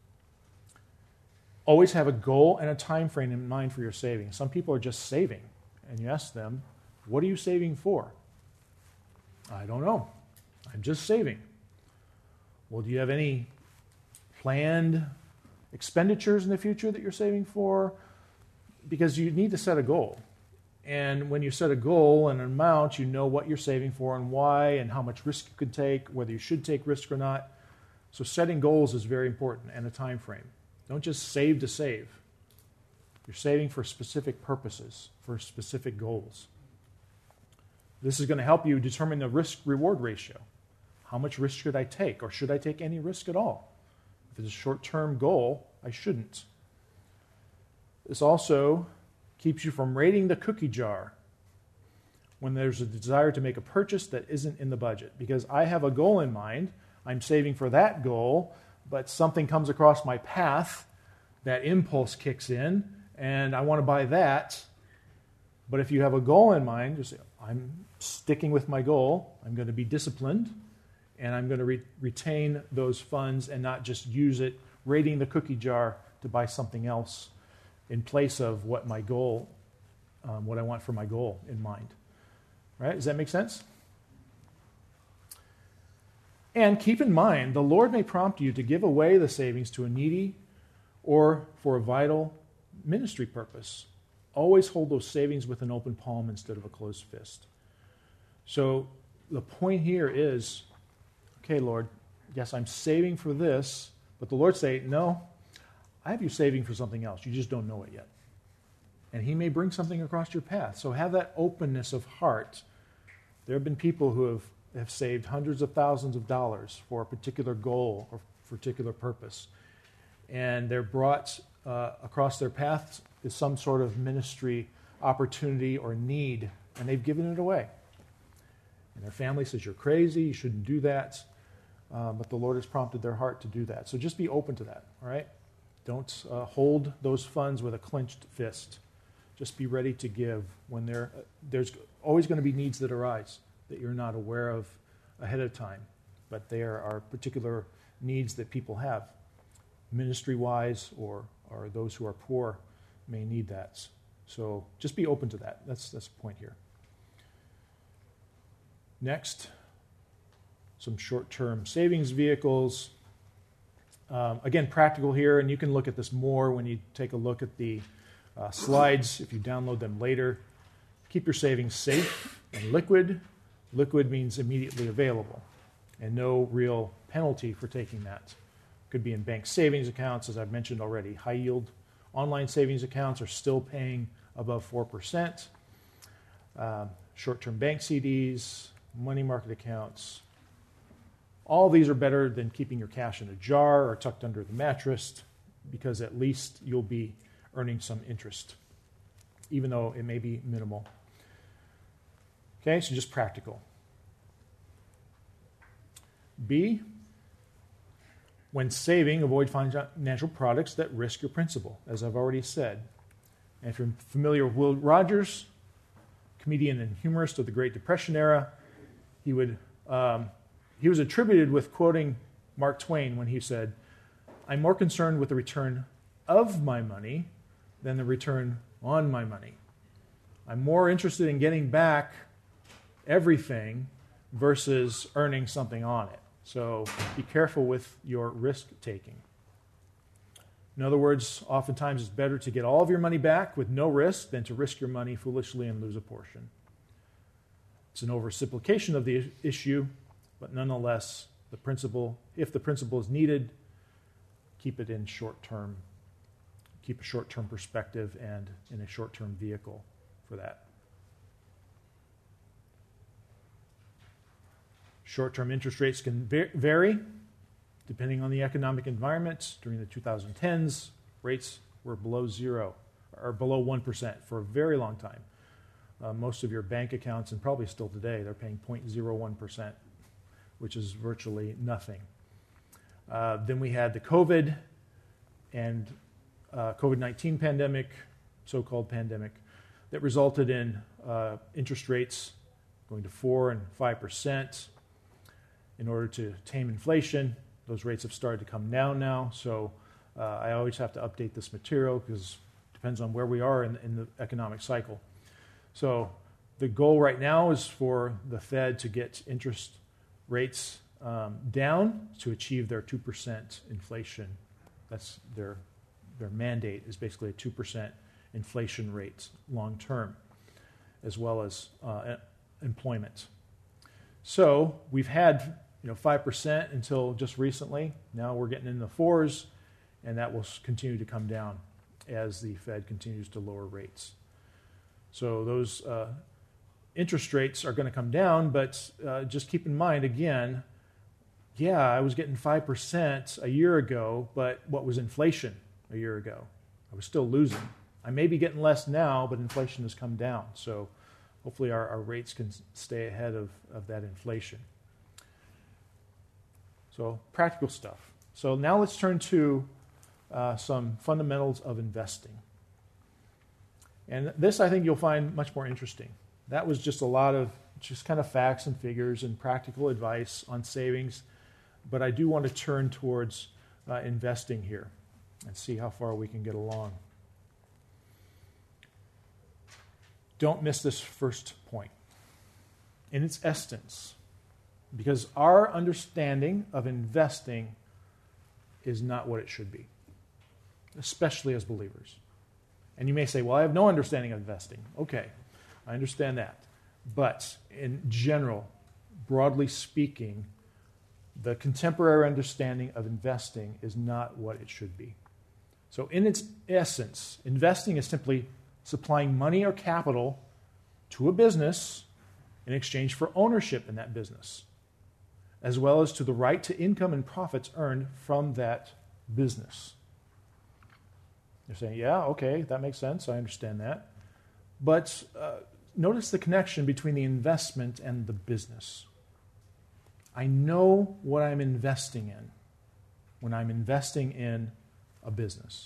Always have a goal and a time frame in mind for your saving. Some people are just saving, and you ask them, what are you saving for? I don't know. I'm just saving. Well, do you have any planned expenditures in the future that you're saving for? Because you need to set a goal. And when you set a goal and an amount, you know what you're saving for and why and how much risk you could take, whether you should take risk or not. So setting goals is very important, and a time frame. Don't just save to save. You're saving for specific purposes, for specific goals. This is going to help you determine the risk-reward ratio. How much risk should I take, or should I take any risk at all? If it's a short-term goal, I shouldn't. This also keeps you from raiding the cookie jar when there's a desire to make a purchase that isn't in the budget. Because I have a goal in mind, I'm saving for that goal, but something comes across my path, that impulse kicks in, and I want to buy that, But if you have a goal in mind, just say, I'm sticking with my goal, I'm going to be disciplined, and I'm going to retain those funds and not just use it, raiding the cookie jar to buy something else in place of what my goal, what I want for my goal in mind. Right? Does that make sense? And keep in mind, the Lord may prompt you to give away the savings to a needy or for a vital ministry purpose. Always hold those savings with an open palm instead of a closed fist. So the point here is, okay, Lord, yes, I'm saving for this, but the Lord say, no, I have you saving for something else. You just don't know it yet. And he may bring something across your path. So have that openness of heart. There have been people who have saved hundreds of thousands of dollars for a particular goal or particular purpose. And they're brought across their path is some sort of ministry opportunity or need, and they've given it away. And their family says, you're crazy, you shouldn't do that. But the Lord has prompted their heart to do that. So just be open to that, all right? Don't hold those funds with a clenched fist. Just be ready to give when there's always going to be needs that arise that you're not aware of ahead of time. But there are particular needs that people have, ministry-wise or those who are poor may need that. So just be open to that. That's the point here. Next, some short-term savings vehicles. Again, practical here, and you can look at this more when you take a look at the slides if you download them later. Keep your savings safe and liquid. Liquid means immediately available, and no real penalty for taking that. Could be in bank savings accounts, as I've mentioned already. High-yield online savings accounts are still paying above 4%. Short-term bank CDs, money market accounts. All these are better than keeping your cash in a jar or tucked under the mattress, because at least you'll be earning some interest, even though it may be minimal. Okay, so just practical. B, when saving, avoid financial products that risk your principal, as I've already said. And if you're familiar with Will Rogers, comedian and humorist of the Great Depression era, he was attributed with quoting Mark Twain when he said, I'm more concerned with the return of my money than the return on my money. I'm more interested in getting back everything versus earning something on it. So be careful with your risk-taking. In other words, oftentimes it's better to get all of your money back with no risk than to risk your money foolishly and lose a portion. It's an oversimplification of the issue, but nonetheless, if the principle is needed, keep it in short-term. Keep a short-term perspective and in a short-term vehicle for that. Short-term interest rates can vary depending on the economic environment. During the 2010s, rates were below 1% for a very long time. Most of your bank accounts, and probably still today, they're paying 0.01%, which is virtually nothing. Then we had the COVID and COVID-19 pandemic, so-called pandemic, that resulted in interest rates going to 4 and 5%. In order to tame inflation, those rates have started to come down now. So I always have to update this material because it depends on where we are in the economic cycle. So the goal right now is for the Fed to get interest rates down to achieve their 2% inflation. That's their mandate is basically a 2% inflation rate long term, as well as employment. So we've had 5% until just recently. Now we're getting in the 4s, and that will continue to come down as the Fed continues to lower rates. So those interest rates are going to come down, but just keep in mind, again, I was getting 5% a year ago, but what was inflation a year ago? I was still losing. I may be getting less now, but inflation has come down. So hopefully our rates can stay ahead of that inflation. So practical stuff. So now let's turn to some fundamentals of investing. And this, I think, you'll find much more interesting. That was just a lot of just kind of facts and figures and practical advice on savings. But I do want to turn towards investing here and see how far we can get along. Don't miss this first point. In its essence, because our understanding of investing is not what it should be, especially as believers. And you may say, well, I have no understanding of investing. Okay, I understand that. But in general, broadly speaking, the contemporary understanding of investing is not what it should be. So in its essence, investing is simply supplying money or capital to a business in exchange for ownership in that business, as well as to the right to income and profits earned from that business. You're saying, yeah, okay, that makes sense. I understand that. But notice the connection between the investment and the business. I know what I'm investing in when I'm investing in a business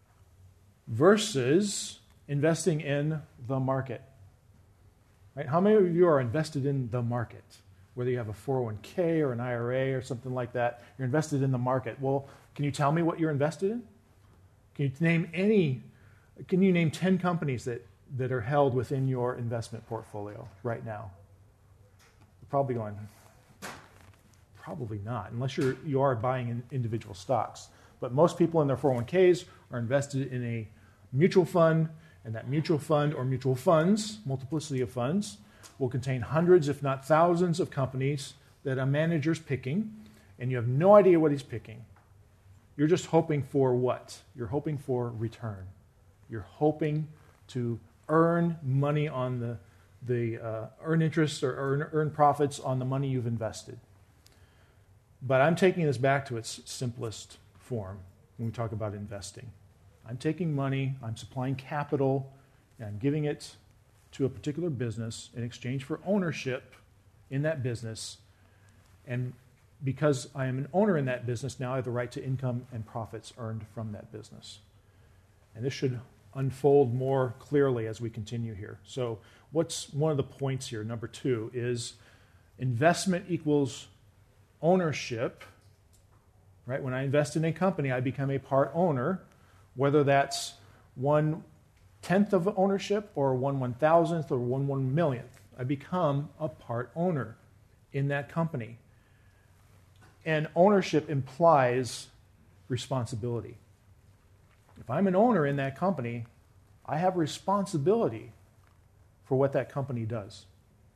versus investing in the market. Right? How many of you are invested in the market? Whether you have a 401k or an IRA or something like that, you're invested in the market. Well, can you tell me what you're invested in? Can you name 10 companies that are held within your investment portfolio right now? You're probably going, probably not, unless you are buying in individual stocks. But most people in their 401ks are invested in a mutual fund, and that mutual fund or mutual funds, multiplicity of funds, will contain hundreds, if not thousands, of companies that a manager's picking, and you have no idea what he's picking. You're just hoping for what? You're hoping for return. You're hoping to earn money on earn interest or earn profits on the money you've invested. But I'm taking this back to its simplest form when we talk about investing. I'm taking money, I'm supplying capital, and I'm giving it to a particular business in exchange for ownership in that business. And because I am an owner in that business, now I have the right to income and profits earned from that business. And this should unfold more clearly as we continue here. So what's one of the points here? Number 2 is investment equals ownership. Right? When I invest in a company, I become a part owner, whether that's 1/10 of ownership or 1/1000th or 1/1,000,000th. I become a part owner in that company. And ownership implies responsibility. If I'm an owner in that company, I have responsibility for what that company does.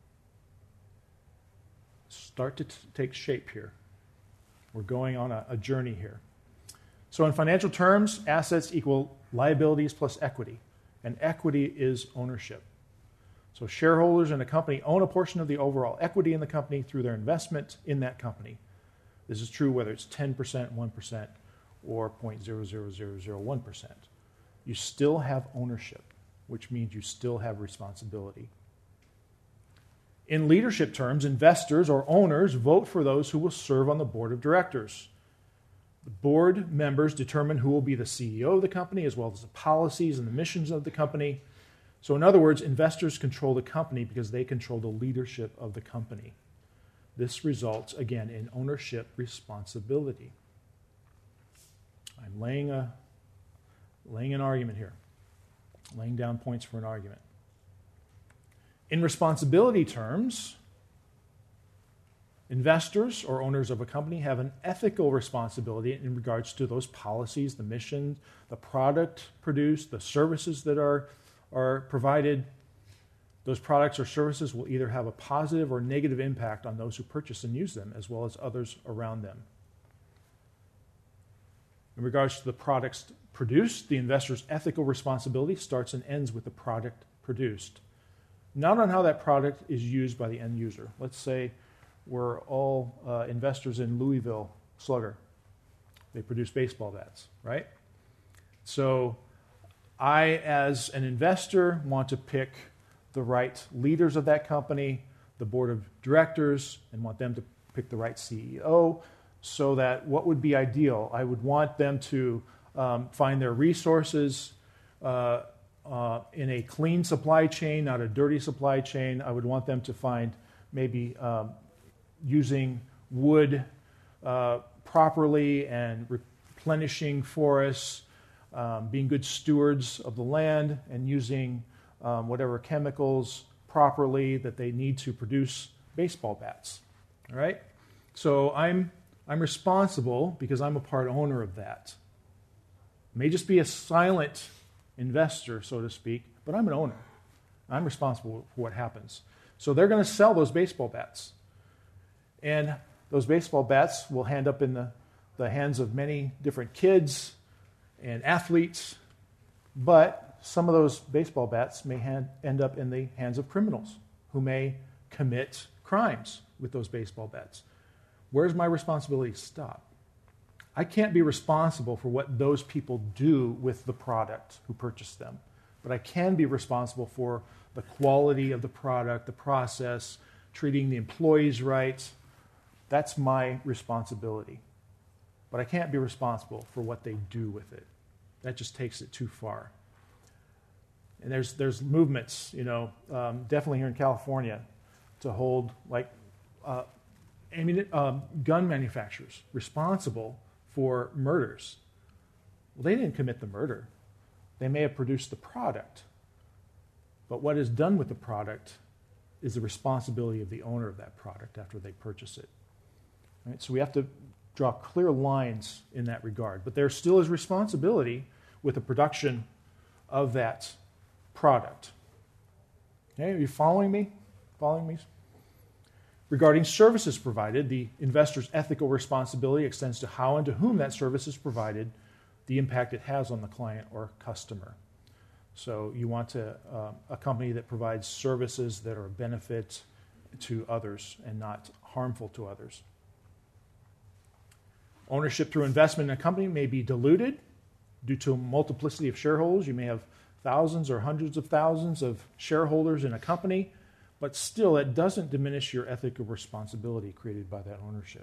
Start to take shape here. We're going on a journey here. So in financial terms, assets equal liabilities plus equity, and equity is ownership. So shareholders in a company own a portion of the overall equity in the company through their investment in that company. This is true whether it's 10%, 1%, or 0.00001%. You still have ownership, which means you still have responsibility. In leadership terms, investors or owners vote for those who will serve on the board of directors. The board members determine who will be the CEO of the company, as well as the policies and the missions of the company. So in other words, investors control the company because they control the leadership of the company. This results, again, in ownership responsibility. I'm laying an argument here, laying down points for an argument. In responsibility terms, investors or owners of a company have an ethical responsibility in regards to those policies, the mission, the product produced, the services that are provided. Those products or services will either have a positive or negative impact on those who purchase and use them, as well as others around them. In regards to the products produced, the investor's ethical responsibility starts and ends with the product produced, not on how that product is used by the end user. Let's say we're all investors in Louisville Slugger. They produce baseball bats, right? So I, as an investor, want to pick the right leaders of that company, the board of directors, and want them to pick the right CEO, so that what would be ideal? I would want them to find their resources in a clean supply chain, not a dirty supply chain. I would want them to find maybe using wood properly and replenishing forests, being good stewards of the land, and using whatever chemicals properly that they need to produce baseball bats. All right? So I'm responsible because I'm a part owner of that. May just be a silent investor, so to speak, but I'm an owner. I'm responsible for what happens. So they're going to sell those baseball bats. And those baseball bats will end up in the hands of many different kids and athletes, but some of those baseball bats may end up in the hands of criminals who may commit crimes with those baseball bats. Where's my responsibility stop? I can't be responsible for what those people do with the product who purchased them, but I can be responsible for the quality of the product, the process, treating the employees right. That's my responsibility. But I can't be responsible for what they do with it. That just takes it too far. And there's movements, definitely here in California, to hold gun manufacturers responsible for murders. Well, they didn't commit the murder. They may have produced the product. But what is done with the product is the responsibility of the owner of that product after they purchase it. Right? So we have to draw clear lines in that regard. But there still is responsibility with the production of that product. Okay, are you following me? Regarding services provided, the investor's ethical responsibility extends to how and to whom that service is provided, the impact it has on the client or customer. So you want a company that provides services that are a benefit to others and not harmful to others. Ownership through investment in a company may be diluted due to a multiplicity of shareholders. You may have thousands or hundreds of thousands of shareholders in a company, but still it doesn't diminish your ethical responsibility created by that ownership.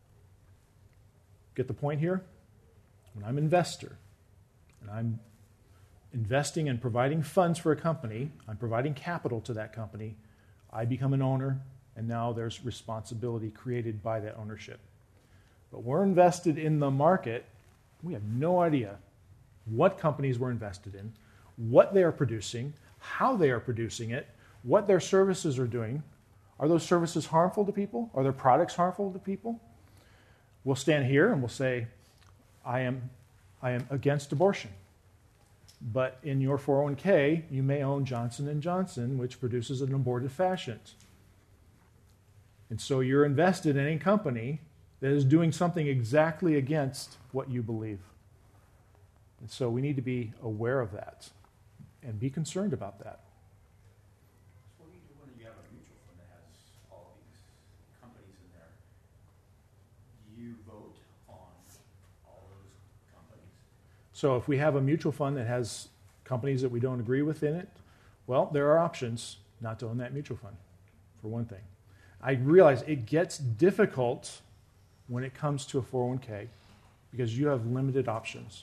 Get the point here? When I'm an investor and I'm investing and providing funds for a company, I'm providing capital to that company, I become an owner, and now there's responsibility created by that ownership. But we're invested in the market. We have no idea what companies we're invested in, what they are producing, how they are producing it, what their services are doing. Are those services harmful to people? Are their products harmful to people? We'll stand here and we'll say, I am against abortion. But in your 401k, you may own Johnson & Johnson, which produces an abortifacient. And so you're invested in a company that is doing something exactly against what you believe. And so we need to be aware of that and be concerned about that. So what do you do when you have a mutual fund that has all these companies in there? Do you vote on all those companies? So if we have a mutual fund that has companies that we don't agree with in it, well, there are options not to own that mutual fund, for one thing. I realize it gets difficult when it comes to a 401k because you have limited options.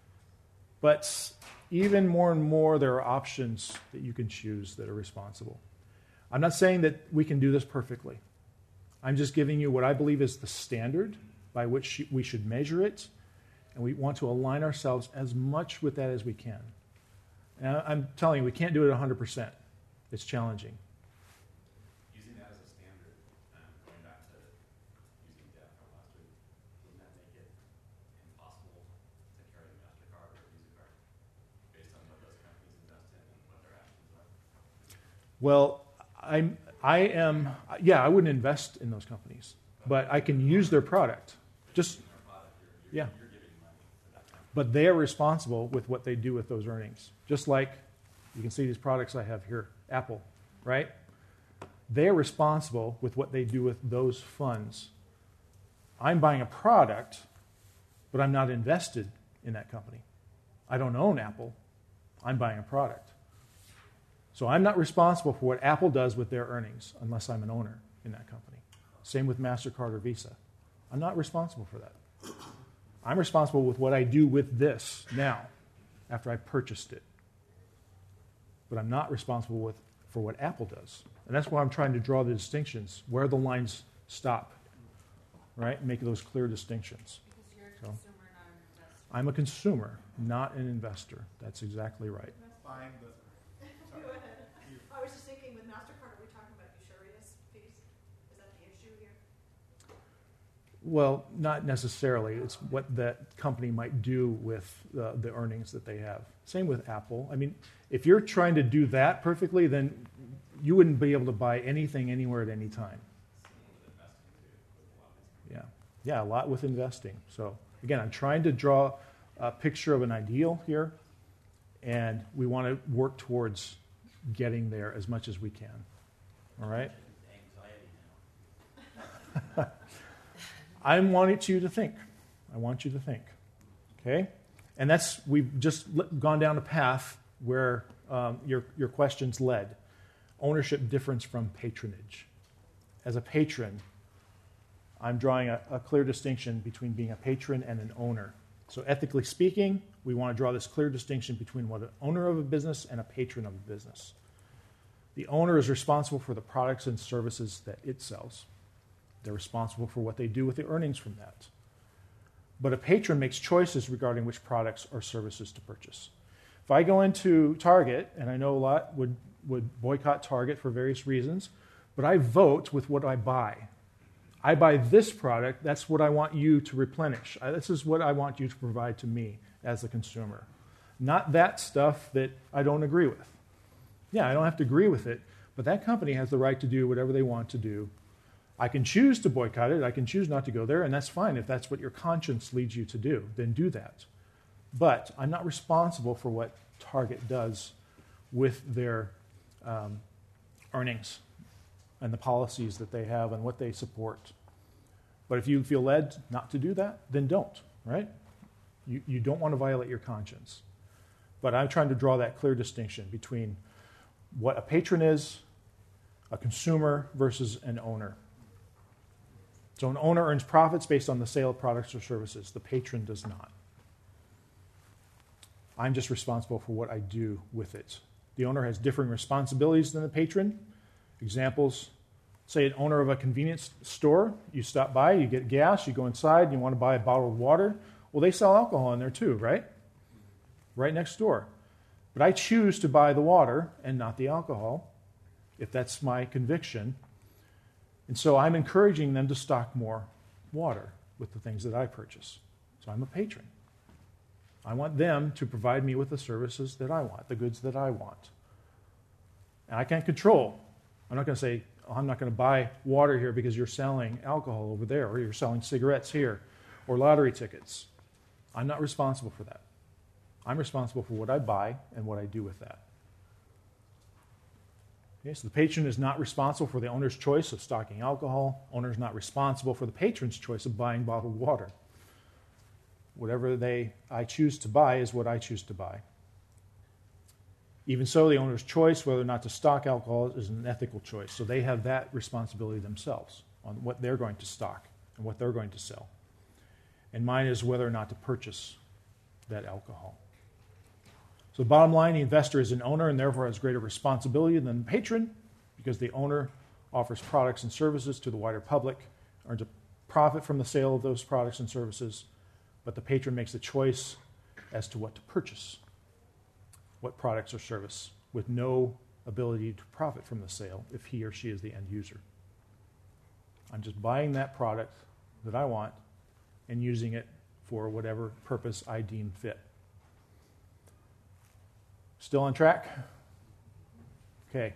But even more and more, there are options that you can choose that are responsible. I'm not saying that we can do this perfectly. I'm just giving you what I believe is the standard by which we should measure it, and we want to align ourselves as much with that as we can. And I'm telling you, we can't do it 100%. It's challenging. Using that as a standard, going back to using debt from last week, wouldn't that make it impossible to carry the MasterCard or Visa card based on what those companies invest in and what their actions are? Well, I wouldn't invest in those companies, but I can use their product. Just, yeah. You're giving money to that company. But they are responsible with what they do with those earnings. Just like you can see these products I have here, Apple, right? They are responsible with what they do with those funds. I'm buying a product, but I'm not invested in that company. I don't own Apple. I'm buying a product. So I'm not responsible for what Apple does with their earnings unless I'm an owner in that company. Same with MasterCard or Visa. I'm not responsible for that. I'm responsible with what I do with this now, after I purchased it. but I'm not responsible for what Apple does. And that's why I'm trying to draw the distinctions, where the lines stop, right? Make those clear distinctions. Because you're a So. consumer, not an investor. I'm a consumer, not an investor. That's exactly right. Buying the, Go ahead. I was just thinking with MasterCard, are we talking about usurious fees? Is that the issue here? Well, not necessarily. It's what that company might do with the earnings that they have. Same with Apple. I mean, if you're trying to do that perfectly, then you wouldn't be able to buy anything anywhere at any time. Yeah, yeah, a lot with investing. So again, I'm trying to draw a picture of an ideal here, and we want to work towards getting there as much as we can. All right? anxiety now. I want you to think. I want you to think. Okay? And we've just gone down a path where your questions led. Ownership difference from patronage. As a patron, I'm drawing a clear distinction between being a patron and an owner. So ethically speaking, we want to draw this clear distinction between what an owner of a business and a patron of a business. The owner is responsible for the products and services that it sells. They're responsible for what they do with the earnings from that. But a patron makes choices regarding which products or services to purchase. If I go into Target, and I know a lot would boycott Target for various reasons, but I vote with what I buy. I buy this product, that's what I want you to replenish. This is what I want you to provide to me as a consumer. Not that stuff that I don't agree with. Yeah, I don't have to agree with it, but that company has the right to do whatever they want to do. I can choose to boycott it, I can choose not to go there, and that's fine. If that's what your conscience leads you to do, then do that. But I'm not responsible for what Target does with their earnings and the policies that they have and what they support. But if you feel led not to do that, then don't, right? You don't want to violate your conscience. But I'm trying to draw that clear distinction between what a patron is, a consumer, versus an owner. So an owner earns profits based on the sale of products or services. The patron does not. I'm just responsible for what I do with it. The owner has differing responsibilities than the patron. Examples, say an owner of a convenience store, you stop by, you get gas, you go inside, and you want to buy a bottle of water. Well, they sell alcohol in there too, right? Right next door. But I choose to buy the water and not the alcohol, if that's my conviction. And so I'm encouraging them to stock more water with the things that I purchase. So I'm a patron. I want them to provide me with the services that I want, the goods that I want. And I can't control. I'm not going to say, oh, I'm not going to buy water here because you're selling alcohol over there, or you're selling cigarettes here, or lottery tickets. I'm not responsible for that. I'm responsible for what I buy and what I do with that. Okay, so the patron is not responsible for the owner's choice of stocking alcohol. Owner is not responsible for the patron's choice of buying bottled water. Whatever I choose to buy is what I choose to buy. Even so, the owner's choice whether or not to stock alcohol is an ethical choice. So they have that responsibility themselves on what they're going to stock and what they're going to sell. And mine is whether or not to purchase that alcohol. So bottom line, the investor is an owner and therefore has greater responsibility than the patron, because the owner offers products and services to the wider public, earns a profit from the sale of those products and services, but the patron makes the choice as to what to purchase, what products or service, with no ability to profit from the sale if he or she is the end user. I'm just buying that product that I want and using it for whatever purpose I deem fit. Still on track? Okay.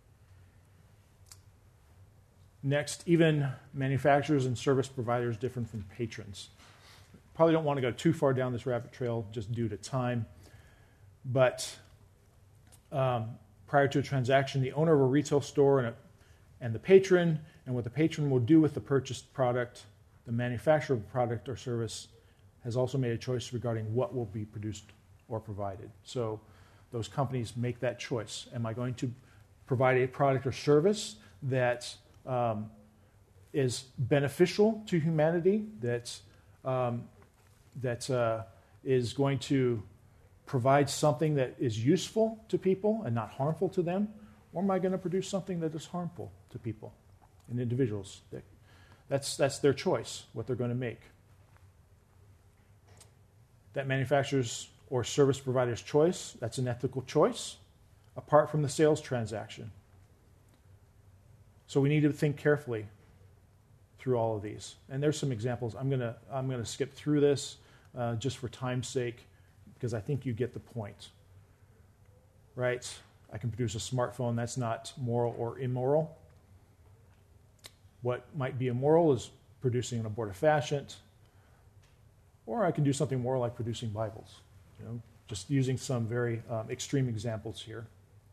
Next, even manufacturers and service providers different from patrons. Probably don't want to go too far down this rabbit trail just due to time. But prior to a transaction, the owner of a retail store and the patron, and what the patron will do with the purchased product, the manufacturer of the product or service has also made a choice regarding what will be produced or provided. So those companies make that choice. Am I going to provide a product or service that is beneficial to humanity, that is going to provide something that is useful to people and not harmful to them? Or am I going to produce something that is harmful to people and individuals? That's their choice, what they're going to make. That manufacturer's or service provider's choice, that's an ethical choice, apart from the sales transaction. So we need to think carefully through all of these. And there's some examples. I'm gonna skip through this just for time's sake, because I think you get the point. Right? I can produce a smartphone that's not moral or immoral. What might be immoral is producing an abortifacient, or I can do something more like producing Bibles. Just using some very extreme examples here.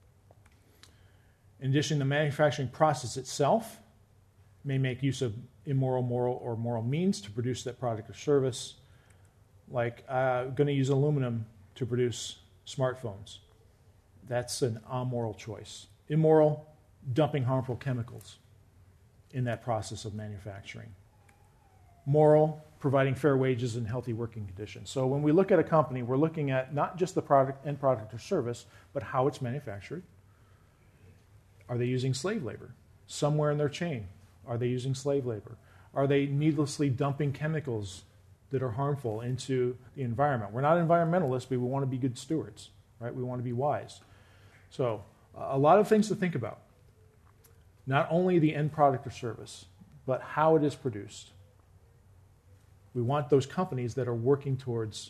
In addition, the manufacturing process itself may make use of immoral, moral, or moral means to produce that product or service, like going to use aluminum to produce smartphones. That's an amoral choice. Immoral, dumping harmful chemicals in that process of manufacturing. Moral, providing fair wages and healthy working conditions. So when we look at a company, we're looking at not just the end product or service, but how it's manufactured. Are they using slave labor? Somewhere in their chain, are they using slave labor? Are they needlessly dumping chemicals that are harmful into the environment? We're not environmentalists, but we want to be good stewards, right? We want to be wise. So a lot of things to think about. Not only the end product or service, but how it is produced. We want those companies that are working towards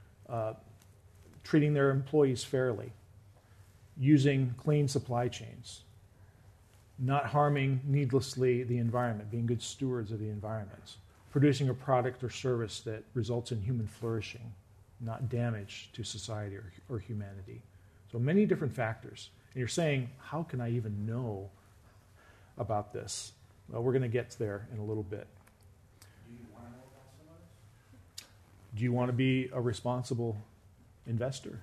treating their employees fairly, using clean supply chains, not harming needlessly the environment, being good stewards of the environment, producing a product or service that results in human flourishing, not damage to society or humanity. So many different factors. And you're saying, how can I even know about this? Well, we're going to get there in a little bit. Do you want to know about some of this? Do you want to be a responsible investor?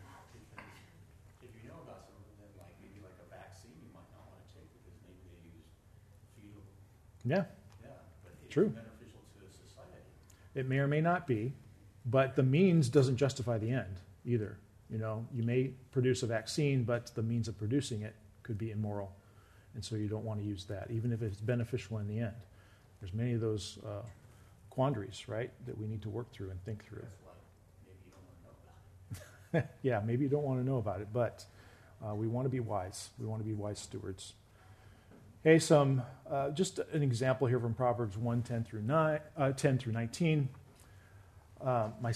If you know about some of them, then maybe like a vaccine you might not want to take because maybe they use fetal. Yeah, Yeah, but it's True. beneficial to society. it may or may not be, but the means doesn't justify the end either. You may produce a vaccine, but the means of producing it could be immoral, and so you don't want to use that, even if it's beneficial in the end. There's many of those quandaries, right, that we need to work through and think through. That's why maybe you don't want to know about it. Yeah, maybe you don't want to know about it, but we want to be wise. We want to be wise stewards. Okay, just an example here from Proverbs 1:10 through 19. My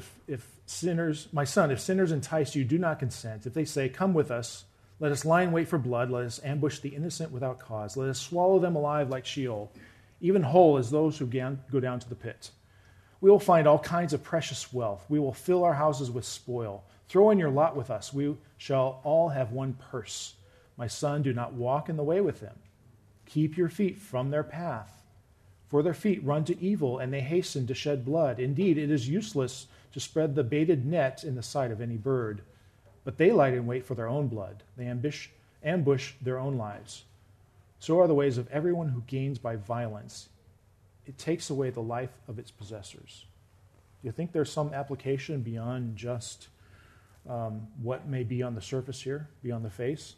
son, if sinners entice you, do not consent. If they say, "Come with us, let us lie in wait for blood, let us ambush the innocent without cause, let us swallow them alive like Sheol, even whole as those who go down to the pit. We will find all kinds of precious wealth. We will fill our houses with spoil. Throw in your lot with us. We shall all have one purse. My son, do not walk in the way with them. Keep your feet from their path. For their feet run to evil, and they hasten to shed blood. Indeed, it is useless to spread the baited net in the sight of any bird. But they lie in wait for their own blood. They ambush their own lives. So are the ways of everyone who gains by violence. It takes away the life of its possessors." Do you think there's some application beyond just what may be on the surface here, beyond the face?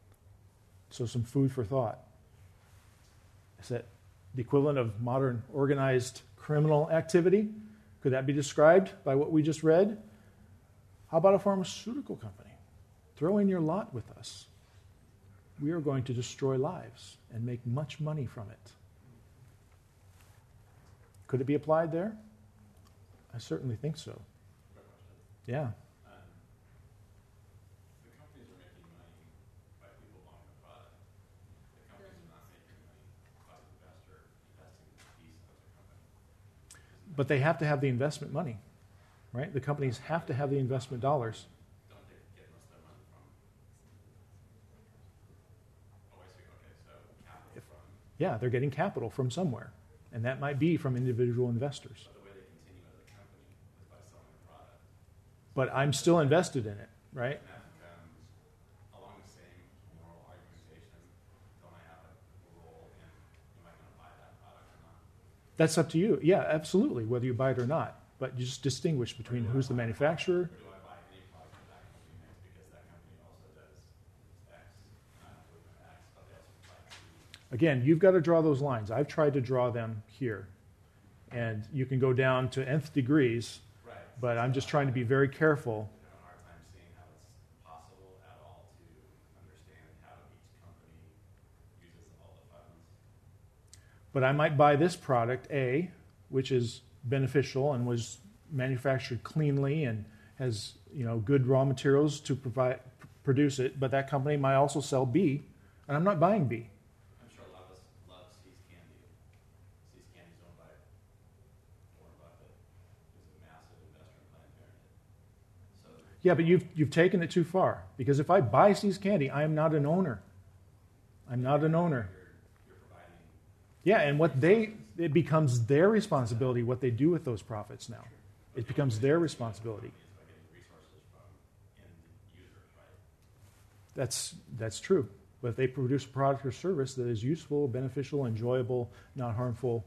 So some food for thought. Is that the equivalent of modern organized criminal activity? Could that be described by what we just read? How about a pharmaceutical company? Throw in your lot with us. We are going to destroy lives and make much money from it. Could it be applied there? I certainly think so. Quick question. Yeah. The companies are making money by people buying the product. The companies are not making money by the investor investing in the piece of the company. But they have to have the investment money, right? The companies have to have the investment dollars. Don't they get most of their money from? Oh, I see. Okay, so capital from. Yeah, they're getting capital from somewhere. And that might be from individual investors. But the way they continue as a company is by selling the product. But I'm still invested in it, right? And that becomes along the same moral argumentation. Don't I have a role in am I going to buy that product or not? That's up to you. Yeah, absolutely, whether you buy it or not. But you just distinguish between who's the manufacturer. Or do I buy any product of Again, you've got to draw those lines. I've tried to draw them here. And you can go down to nth degrees, Right. but I'm just trying to be very careful. I'm having a hard time seeing how it's possible at all to understand how each company uses all the funds. But I might buy this product, A, which is beneficial and was manufactured cleanly and has good raw materials to produce it, but that company might also sell B, and I'm not buying B. I'm sure a lot of us love See's Candy. See's Candy's owned by Warren Buffett, who's a massive investor in Planned Parenthood. So Yeah, but you've taken it too far, because if I buy See's Candy, I am not an owner. I'm not an owner. you're providing. Yeah, and it becomes their responsibility what they do with those profits now. It becomes their responsibility. Is by getting resources from end users, right? That's true. But if they produce a product or service that is useful, beneficial, enjoyable, not harmful,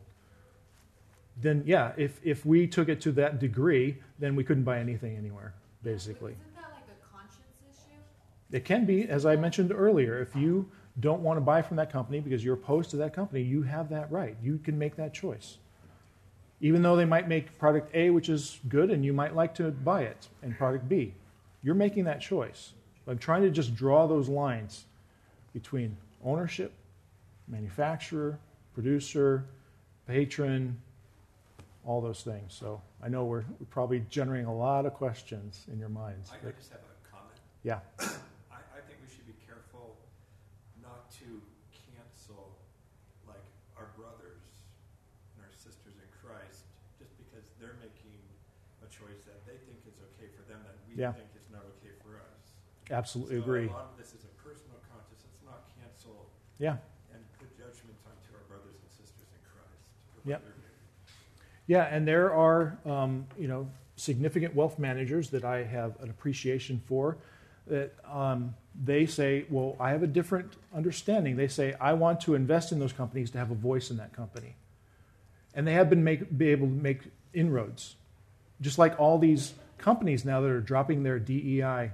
then yeah, if we took it to that degree, then we couldn't buy anything anywhere, basically. Isn't that like a conscience issue? It can be, as I mentioned earlier, if you don't want to buy from that company because you're opposed to that company, you have that right. You can make that choice. Even though they might make product A, which is good, and you might like to buy it, and product B. You're making that choice. I'm trying to just draw those lines between ownership, manufacturer, producer, patron, all those things. So I know we're probably generating a lot of questions in your minds. I just have a comment. Yeah. I think we should be careful not to cancel like our brothers and our sisters in Christ just because they're making a choice that they think is okay for them that we Yeah. think is not okay for us. Absolutely So agree. A lot of this is a personal conscience. Let's not cancel Yeah. and put judgments onto our brothers and sisters in Christ for what Yep. they're doing. Yeah, and there are significant wealth managers that I have an appreciation for that they say, well, I have a different understanding. They say, I want to invest in those companies to have a voice in that company. And they have be able to make inroads. Just like all these companies now that are dropping their DEI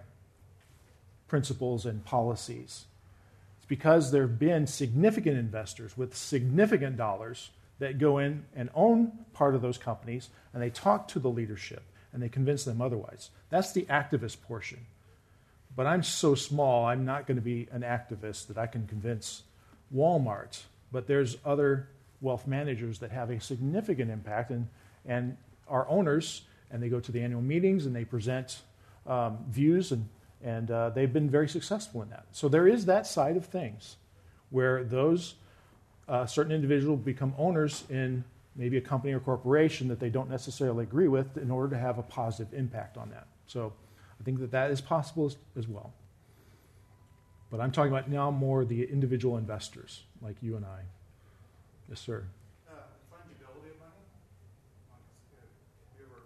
principles and policies. It's because there have been significant investors with significant dollars that go in and own part of those companies, and they talk to the leadership, and they convince them otherwise. That's the activist portion. But I'm so small, I'm not going to be an activist that I can convince Walmart. But there's other wealth managers that have a significant impact and are owners, and they go to the annual meetings, and they present views, and they've been very successful in that. So there is that side of things where those certain individuals become owners in maybe a company or corporation that they don't necessarily agree with in order to have a positive impact on that. So I think that is possible as well. But I'm talking about now more the individual investors like you and I. Yes, sir. Fungibility of money. Have you ever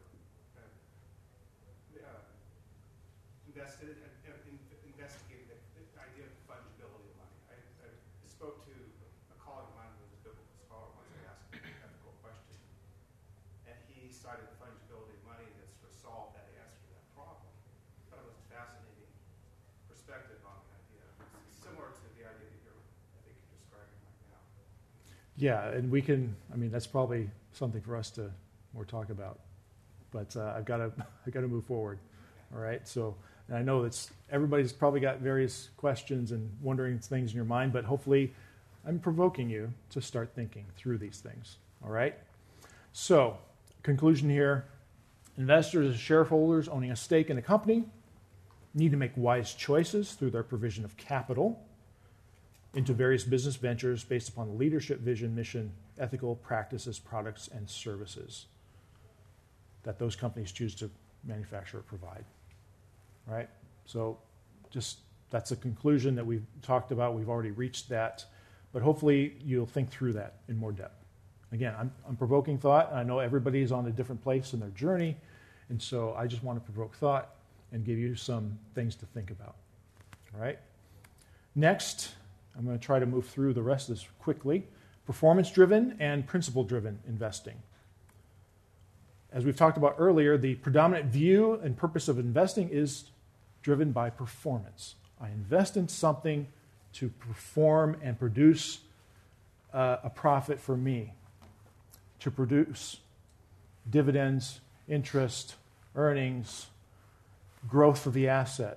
investigated the idea of fungibility of money? I spoke to a colleague of mine who was a biblical scholar once. I asked him an ethical question, and he cited the fungibility of money as sort of solved that answer to that problem. I thought it was a fascinating perspective on the idea. It's similar to the idea that I think you're describing right now. Yeah, and that's probably something for us to more talk about. But I've got to move forward. All right. So, and I know everybody's probably got various questions and wondering things in your mind, but hopefully I'm provoking you to start thinking through these things. All right. So, conclusion here: investors as shareholders owning a stake in a company need to make wise choices through their provision of capital into various business ventures based upon the leadership, vision, mission, ethical practices, products, and services that those companies choose to manufacture or provide. Right? So that's a conclusion that we've talked about. We've already reached that. But hopefully you'll think through that in more depth. Again, I'm provoking thought. I know everybody's on a different place in their journey. And so I just want to provoke thought and give you some things to think about. All right? Next, I'm going to try to move through the rest of this quickly. Performance-driven and principle-driven investing. As we've talked about earlier, the predominant view and purpose of investing is driven by performance. I invest in something to perform and produce a profit for me to produce dividends, interest, earnings, growth of the asset?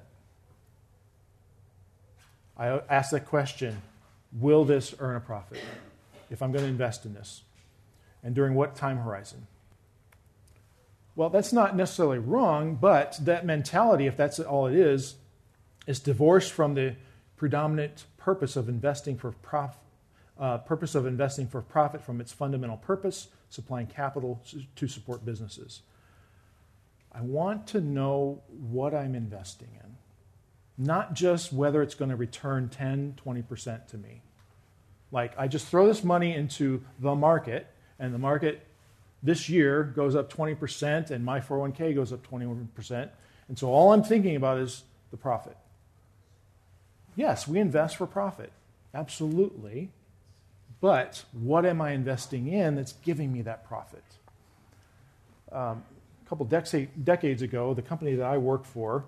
I ask that question, will this earn a profit if I'm going to invest in this? And during what time horizon? Well, that's not necessarily wrong, but that mentality, if that's all it is divorced from the predominant purpose of investing for profit from its fundamental purpose, supplying capital to support businesses. I want to know what I'm investing in, not just whether it's going to return 10, 20% to me. Like, I just throw this money into the market, and the market this year goes up 20%, and my 401k goes up 21%, and so all I'm thinking about is the profit. Yes, we invest for profit, absolutely, but what am I investing in that's giving me that profit? A couple decades ago, the company that I work for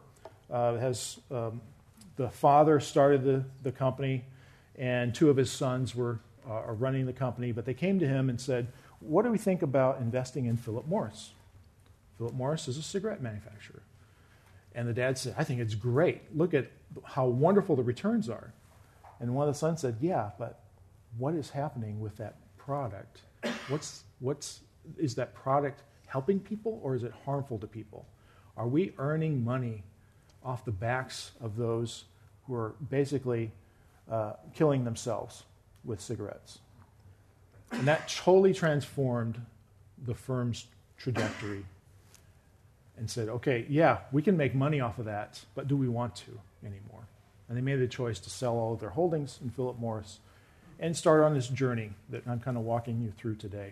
the father started the company, and two of his sons are running the company, but they came to him and said, what do we think about investing in Philip Morris? Philip Morris is a cigarette manufacturer. And the dad said, I think it's great. Look at how wonderful the returns are. And one of the sons said, yeah, but what is happening with that product? Is that product helping people, or is it harmful to people? Are we earning money off the backs of those who are basically killing themselves with cigarettes? And that totally transformed the firm's trajectory and said, okay, yeah, we can make money off of that, but do we want to anymore? And they made the choice to sell all of their holdings in Philip Morris and start on this journey that I'm kind of walking you through today.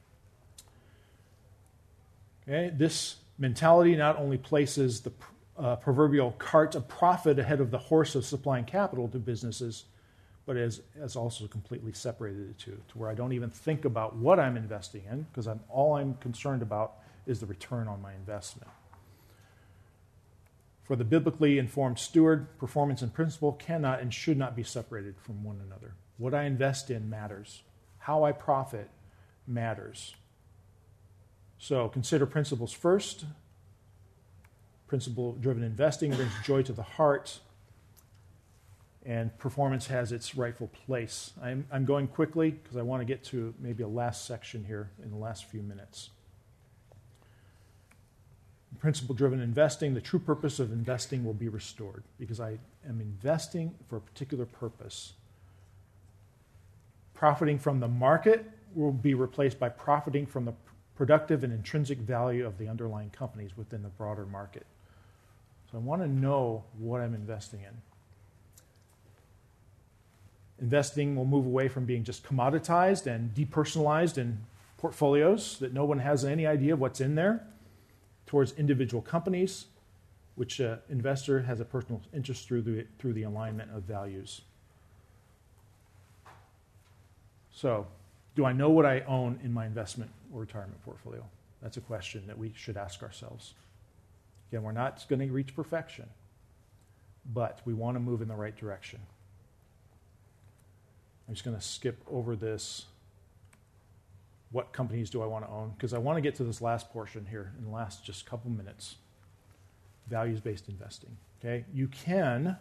Okay, this mentality not only places the proverbial cart of profit ahead of the horse of supplying capital to businesses, but has also completely separated the two, to where I don't even think about what I'm investing in, because all I'm concerned about is the return on my investment. For the biblically informed steward, performance and principle cannot and should not be separated from one another. What I invest in matters. How I profit matters. So consider principles first. Principle-driven investing brings joy to the heart, and performance has its rightful place. I'm going quickly because I want to get to maybe a last section here in the last few minutes. Principle-driven investing, the true purpose of investing will be restored because I am investing for a particular purpose. Profiting from the market will be replaced by profiting from the productive and intrinsic value of the underlying companies within the broader market. So I want to know what I'm investing in. Investing will move away from being just commoditized and depersonalized in portfolios that no one has any idea what's in there, towards individual companies, which an investor has a personal interest through the alignment of values. So, do I know what I own in my investment or retirement portfolio? That's a question that we should ask ourselves. Again, we're not going to reach perfection, but we want to move in the right direction. I'm just going to skip over this. What companies do I want to own? Because I want to get to this last portion here in the last just couple minutes. Values-based investing. Okay, you can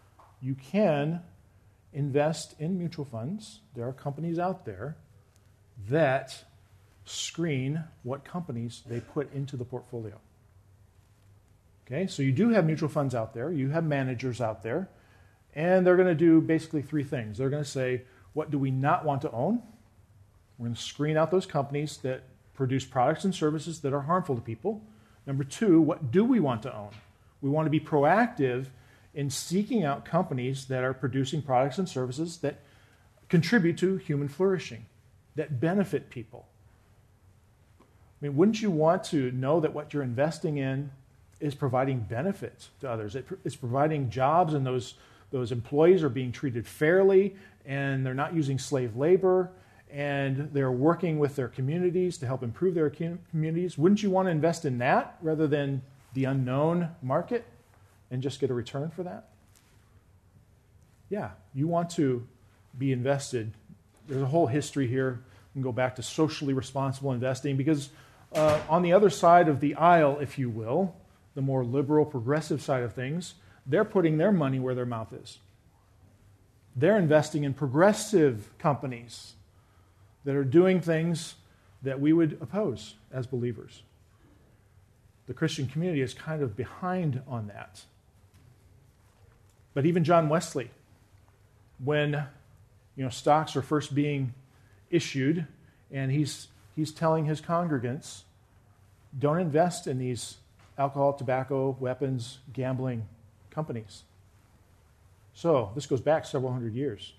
invest in mutual funds. There are companies out there that screen what companies they put into the portfolio. Okay, so you do have mutual funds out there. You have managers out there, and they're going to do basically three things. They're going to say, what do we not want to own? We're going to screen out those companies that produce products and services that are harmful to people. Number two, what do we want to own? We want to be proactive in seeking out companies that are producing products and services that contribute to human flourishing, that benefit people. I mean, wouldn't you want to know that what you're investing in is providing benefits to others? It's providing jobs, and those employees are being treated fairly, and they're not using slave labor, and they're working with their communities to help improve their communities. Wouldn't you want to invest in that rather than the unknown market and just get a return for that? Yeah, you want to be invested there's a whole history here. We can go back to socially responsible investing because on the other side of the aisle, if you will, the more liberal, progressive side of things, they're putting their money where their mouth is. They're investing in progressive companies that are doing things that we would oppose as believers. The Christian community is kind of behind on that. But even John Wesley, when stocks are first being issued, and he's telling his congregants, don't invest in these alcohol, tobacco, weapons, gambling companies. So this goes back several hundred years.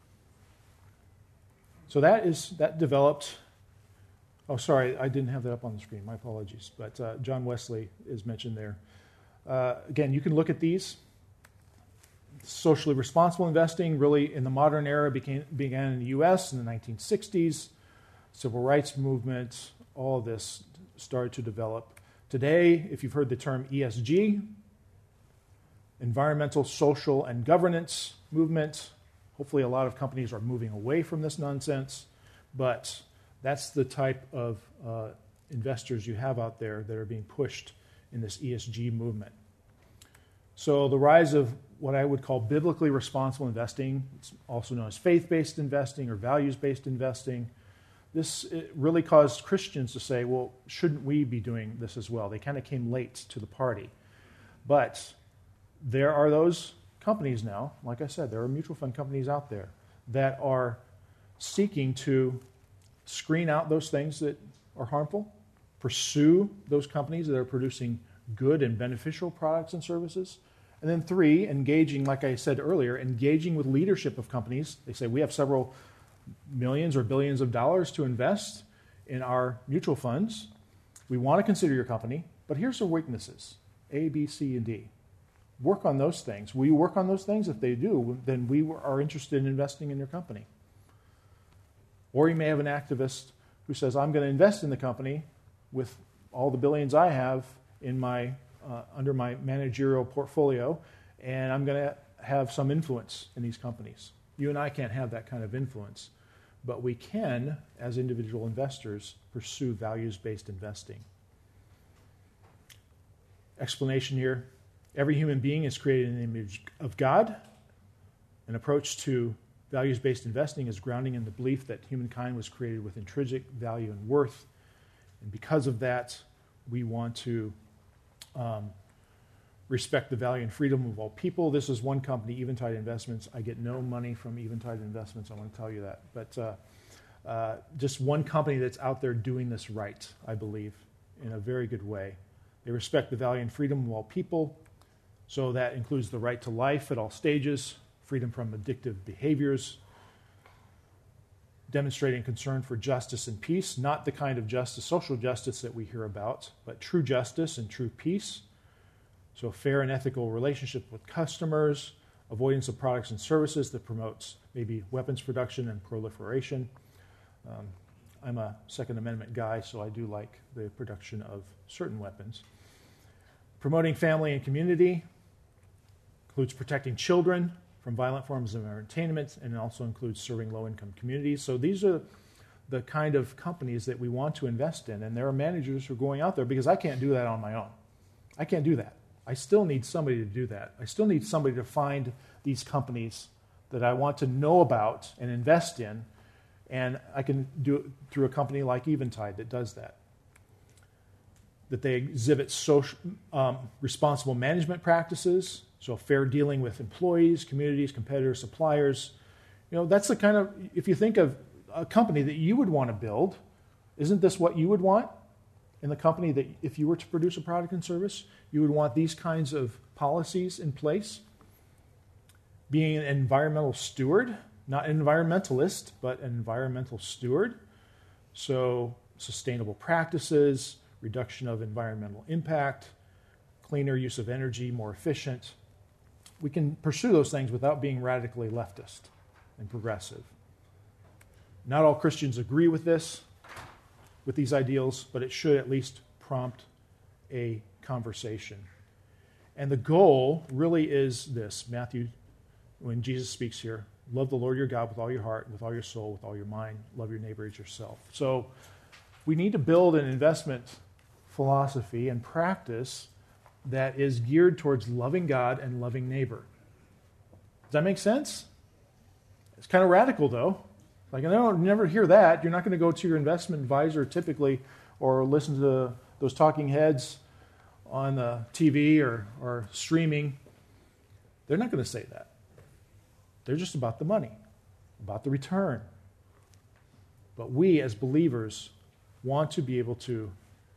So that developed. Oh, sorry, I didn't have that up on the screen. My apologies. But John Wesley is mentioned there. Again, you can look at these. Socially responsible investing really in the modern era began in the U.S. in the 1960s. Civil rights movement, all of this started to develop. Today, if you've heard the term ESG, environmental, social, and governance movement, hopefully a lot of companies are moving away from this nonsense, but that's the type of investors you have out there that are being pushed in this ESG movement. So the rise of what I would call biblically responsible investing, it's also known as faith-based investing or values-based investing, this really caused Christians to say, well, shouldn't we be doing this as well? They kind of came late to the party. But there are those companies now, like I said, there are mutual fund companies out there that are seeking to screen out those things that are harmful, pursue those companies that are producing good and beneficial products and services. And then 3, engaging, like I said earlier, engaging with leadership of companies. They say, we have several millions or billions of dollars to invest in our mutual funds. We want to consider your company, but here's some weaknesses, A, B, C, and D. Work on those things. Will you work on those things? If they do, then we are interested in investing in your company. Or you may have an activist who says, I'm going to invest in the company with all the billions I have in my under my managerial portfolio, and I'm going to have some influence in these companies. You and I can't have that kind of influence, but we can, as individual investors, pursue values-based investing. Explanation here. Every human being is created in the image of God. An approach to values-based investing is grounding in the belief that humankind was created with intrinsic value and worth. And because of that, we want to respect the value and freedom of all people. This is one company, Eventide Investments. I get no money from Eventide Investments, I want to tell you that. But just one company that's out there doing this right, I believe, in a very good way. They respect the value and freedom of all people. So that includes the right to life at all stages, freedom from addictive behaviors, demonstrating concern for justice and peace, not the kind of justice, social justice that we hear about, but true justice and true peace. So fair and ethical relationship with customers, avoidance of products and services that promotes maybe weapons production and proliferation. I'm a Second Amendment guy, so I do like the production of certain weapons. Promoting family and community includes protecting children from violent forms of entertainment, and it also includes serving low-income communities. So these are the kind of companies that we want to invest in, and there are managers who are going out there because I can't do that on my own. I can't do that. I still need somebody to do that. I still need somebody to find these companies that I want to know about and invest in, and I can do it through a company like Eventide that does that. That they exhibit social, responsible management practices, so fair dealing with employees, communities, competitors, suppliers. That's the kind of, if you think of a company that you would want to build, isn't this what you would want in the company that if you were to produce a product and service? You would want these kinds of policies in place. Being an environmental steward, not an environmentalist, but an environmental steward. So sustainable practices, reduction of environmental impact, cleaner use of energy, more efficient. We can pursue those things without being radically leftist and progressive. Not all Christians agree with this, with these ideals, but it should at least prompt a conversation. And the goal really is this. Matthew, when Jesus speaks here, Love the Lord your God with all your heart, with all your soul, with all your mind. Love your neighbor as yourself. So we need to build an investment philosophy and practice that is geared towards loving God and loving neighbor. Does that make sense? It's kind of radical, though. Like, I don't never hear that. You're not going to go to your investment advisor typically or listen to those talking heads on the TV or streaming. They're not going to say that. They're just about the money, about the return. But we as believers want to be able to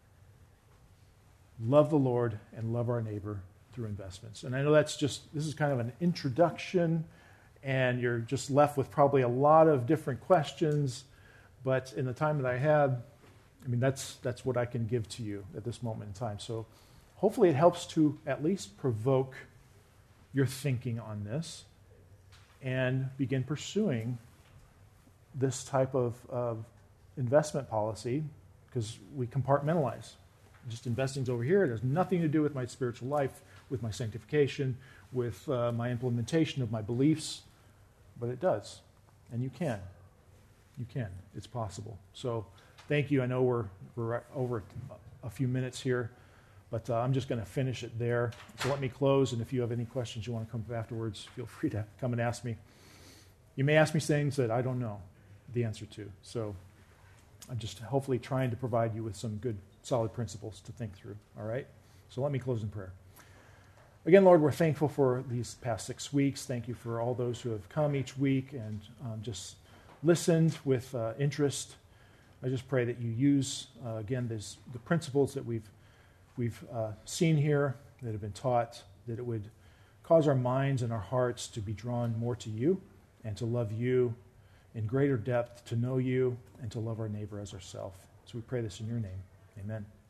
love the Lord and love our neighbor through investments. And I know this is kind of an introduction, and you're just left with probably a lot of different questions, but in the time that I have, I mean, that's what I can give to you at this moment in time. So hopefully it helps to at least provoke your thinking on this and begin pursuing this type of investment policy, because we compartmentalize. Just investing's over here. It has nothing to do with my spiritual life, with my sanctification, with my implementation of my beliefs, but it does. And you can. You can. It's possible. So thank you. I know we're over a few minutes here, but I'm just going to finish it there. So let me close, and if you have any questions you want to come up afterwards, feel free to come and ask me. You may ask me things that I don't know the answer to. So I'm just hopefully trying to provide you with some good, solid principles to think through. All right? So let me close in prayer. Again, Lord, we're thankful for these past 6 weeks. Thank you for all those who have come each week and just listened with interest. I just pray that you use, again, the principles that we've seen here, that have been taught, that it would cause our minds and our hearts to be drawn more to you and to love you in greater depth, to know you, and to love our neighbor as ourselves. So we pray this in your name. Amen.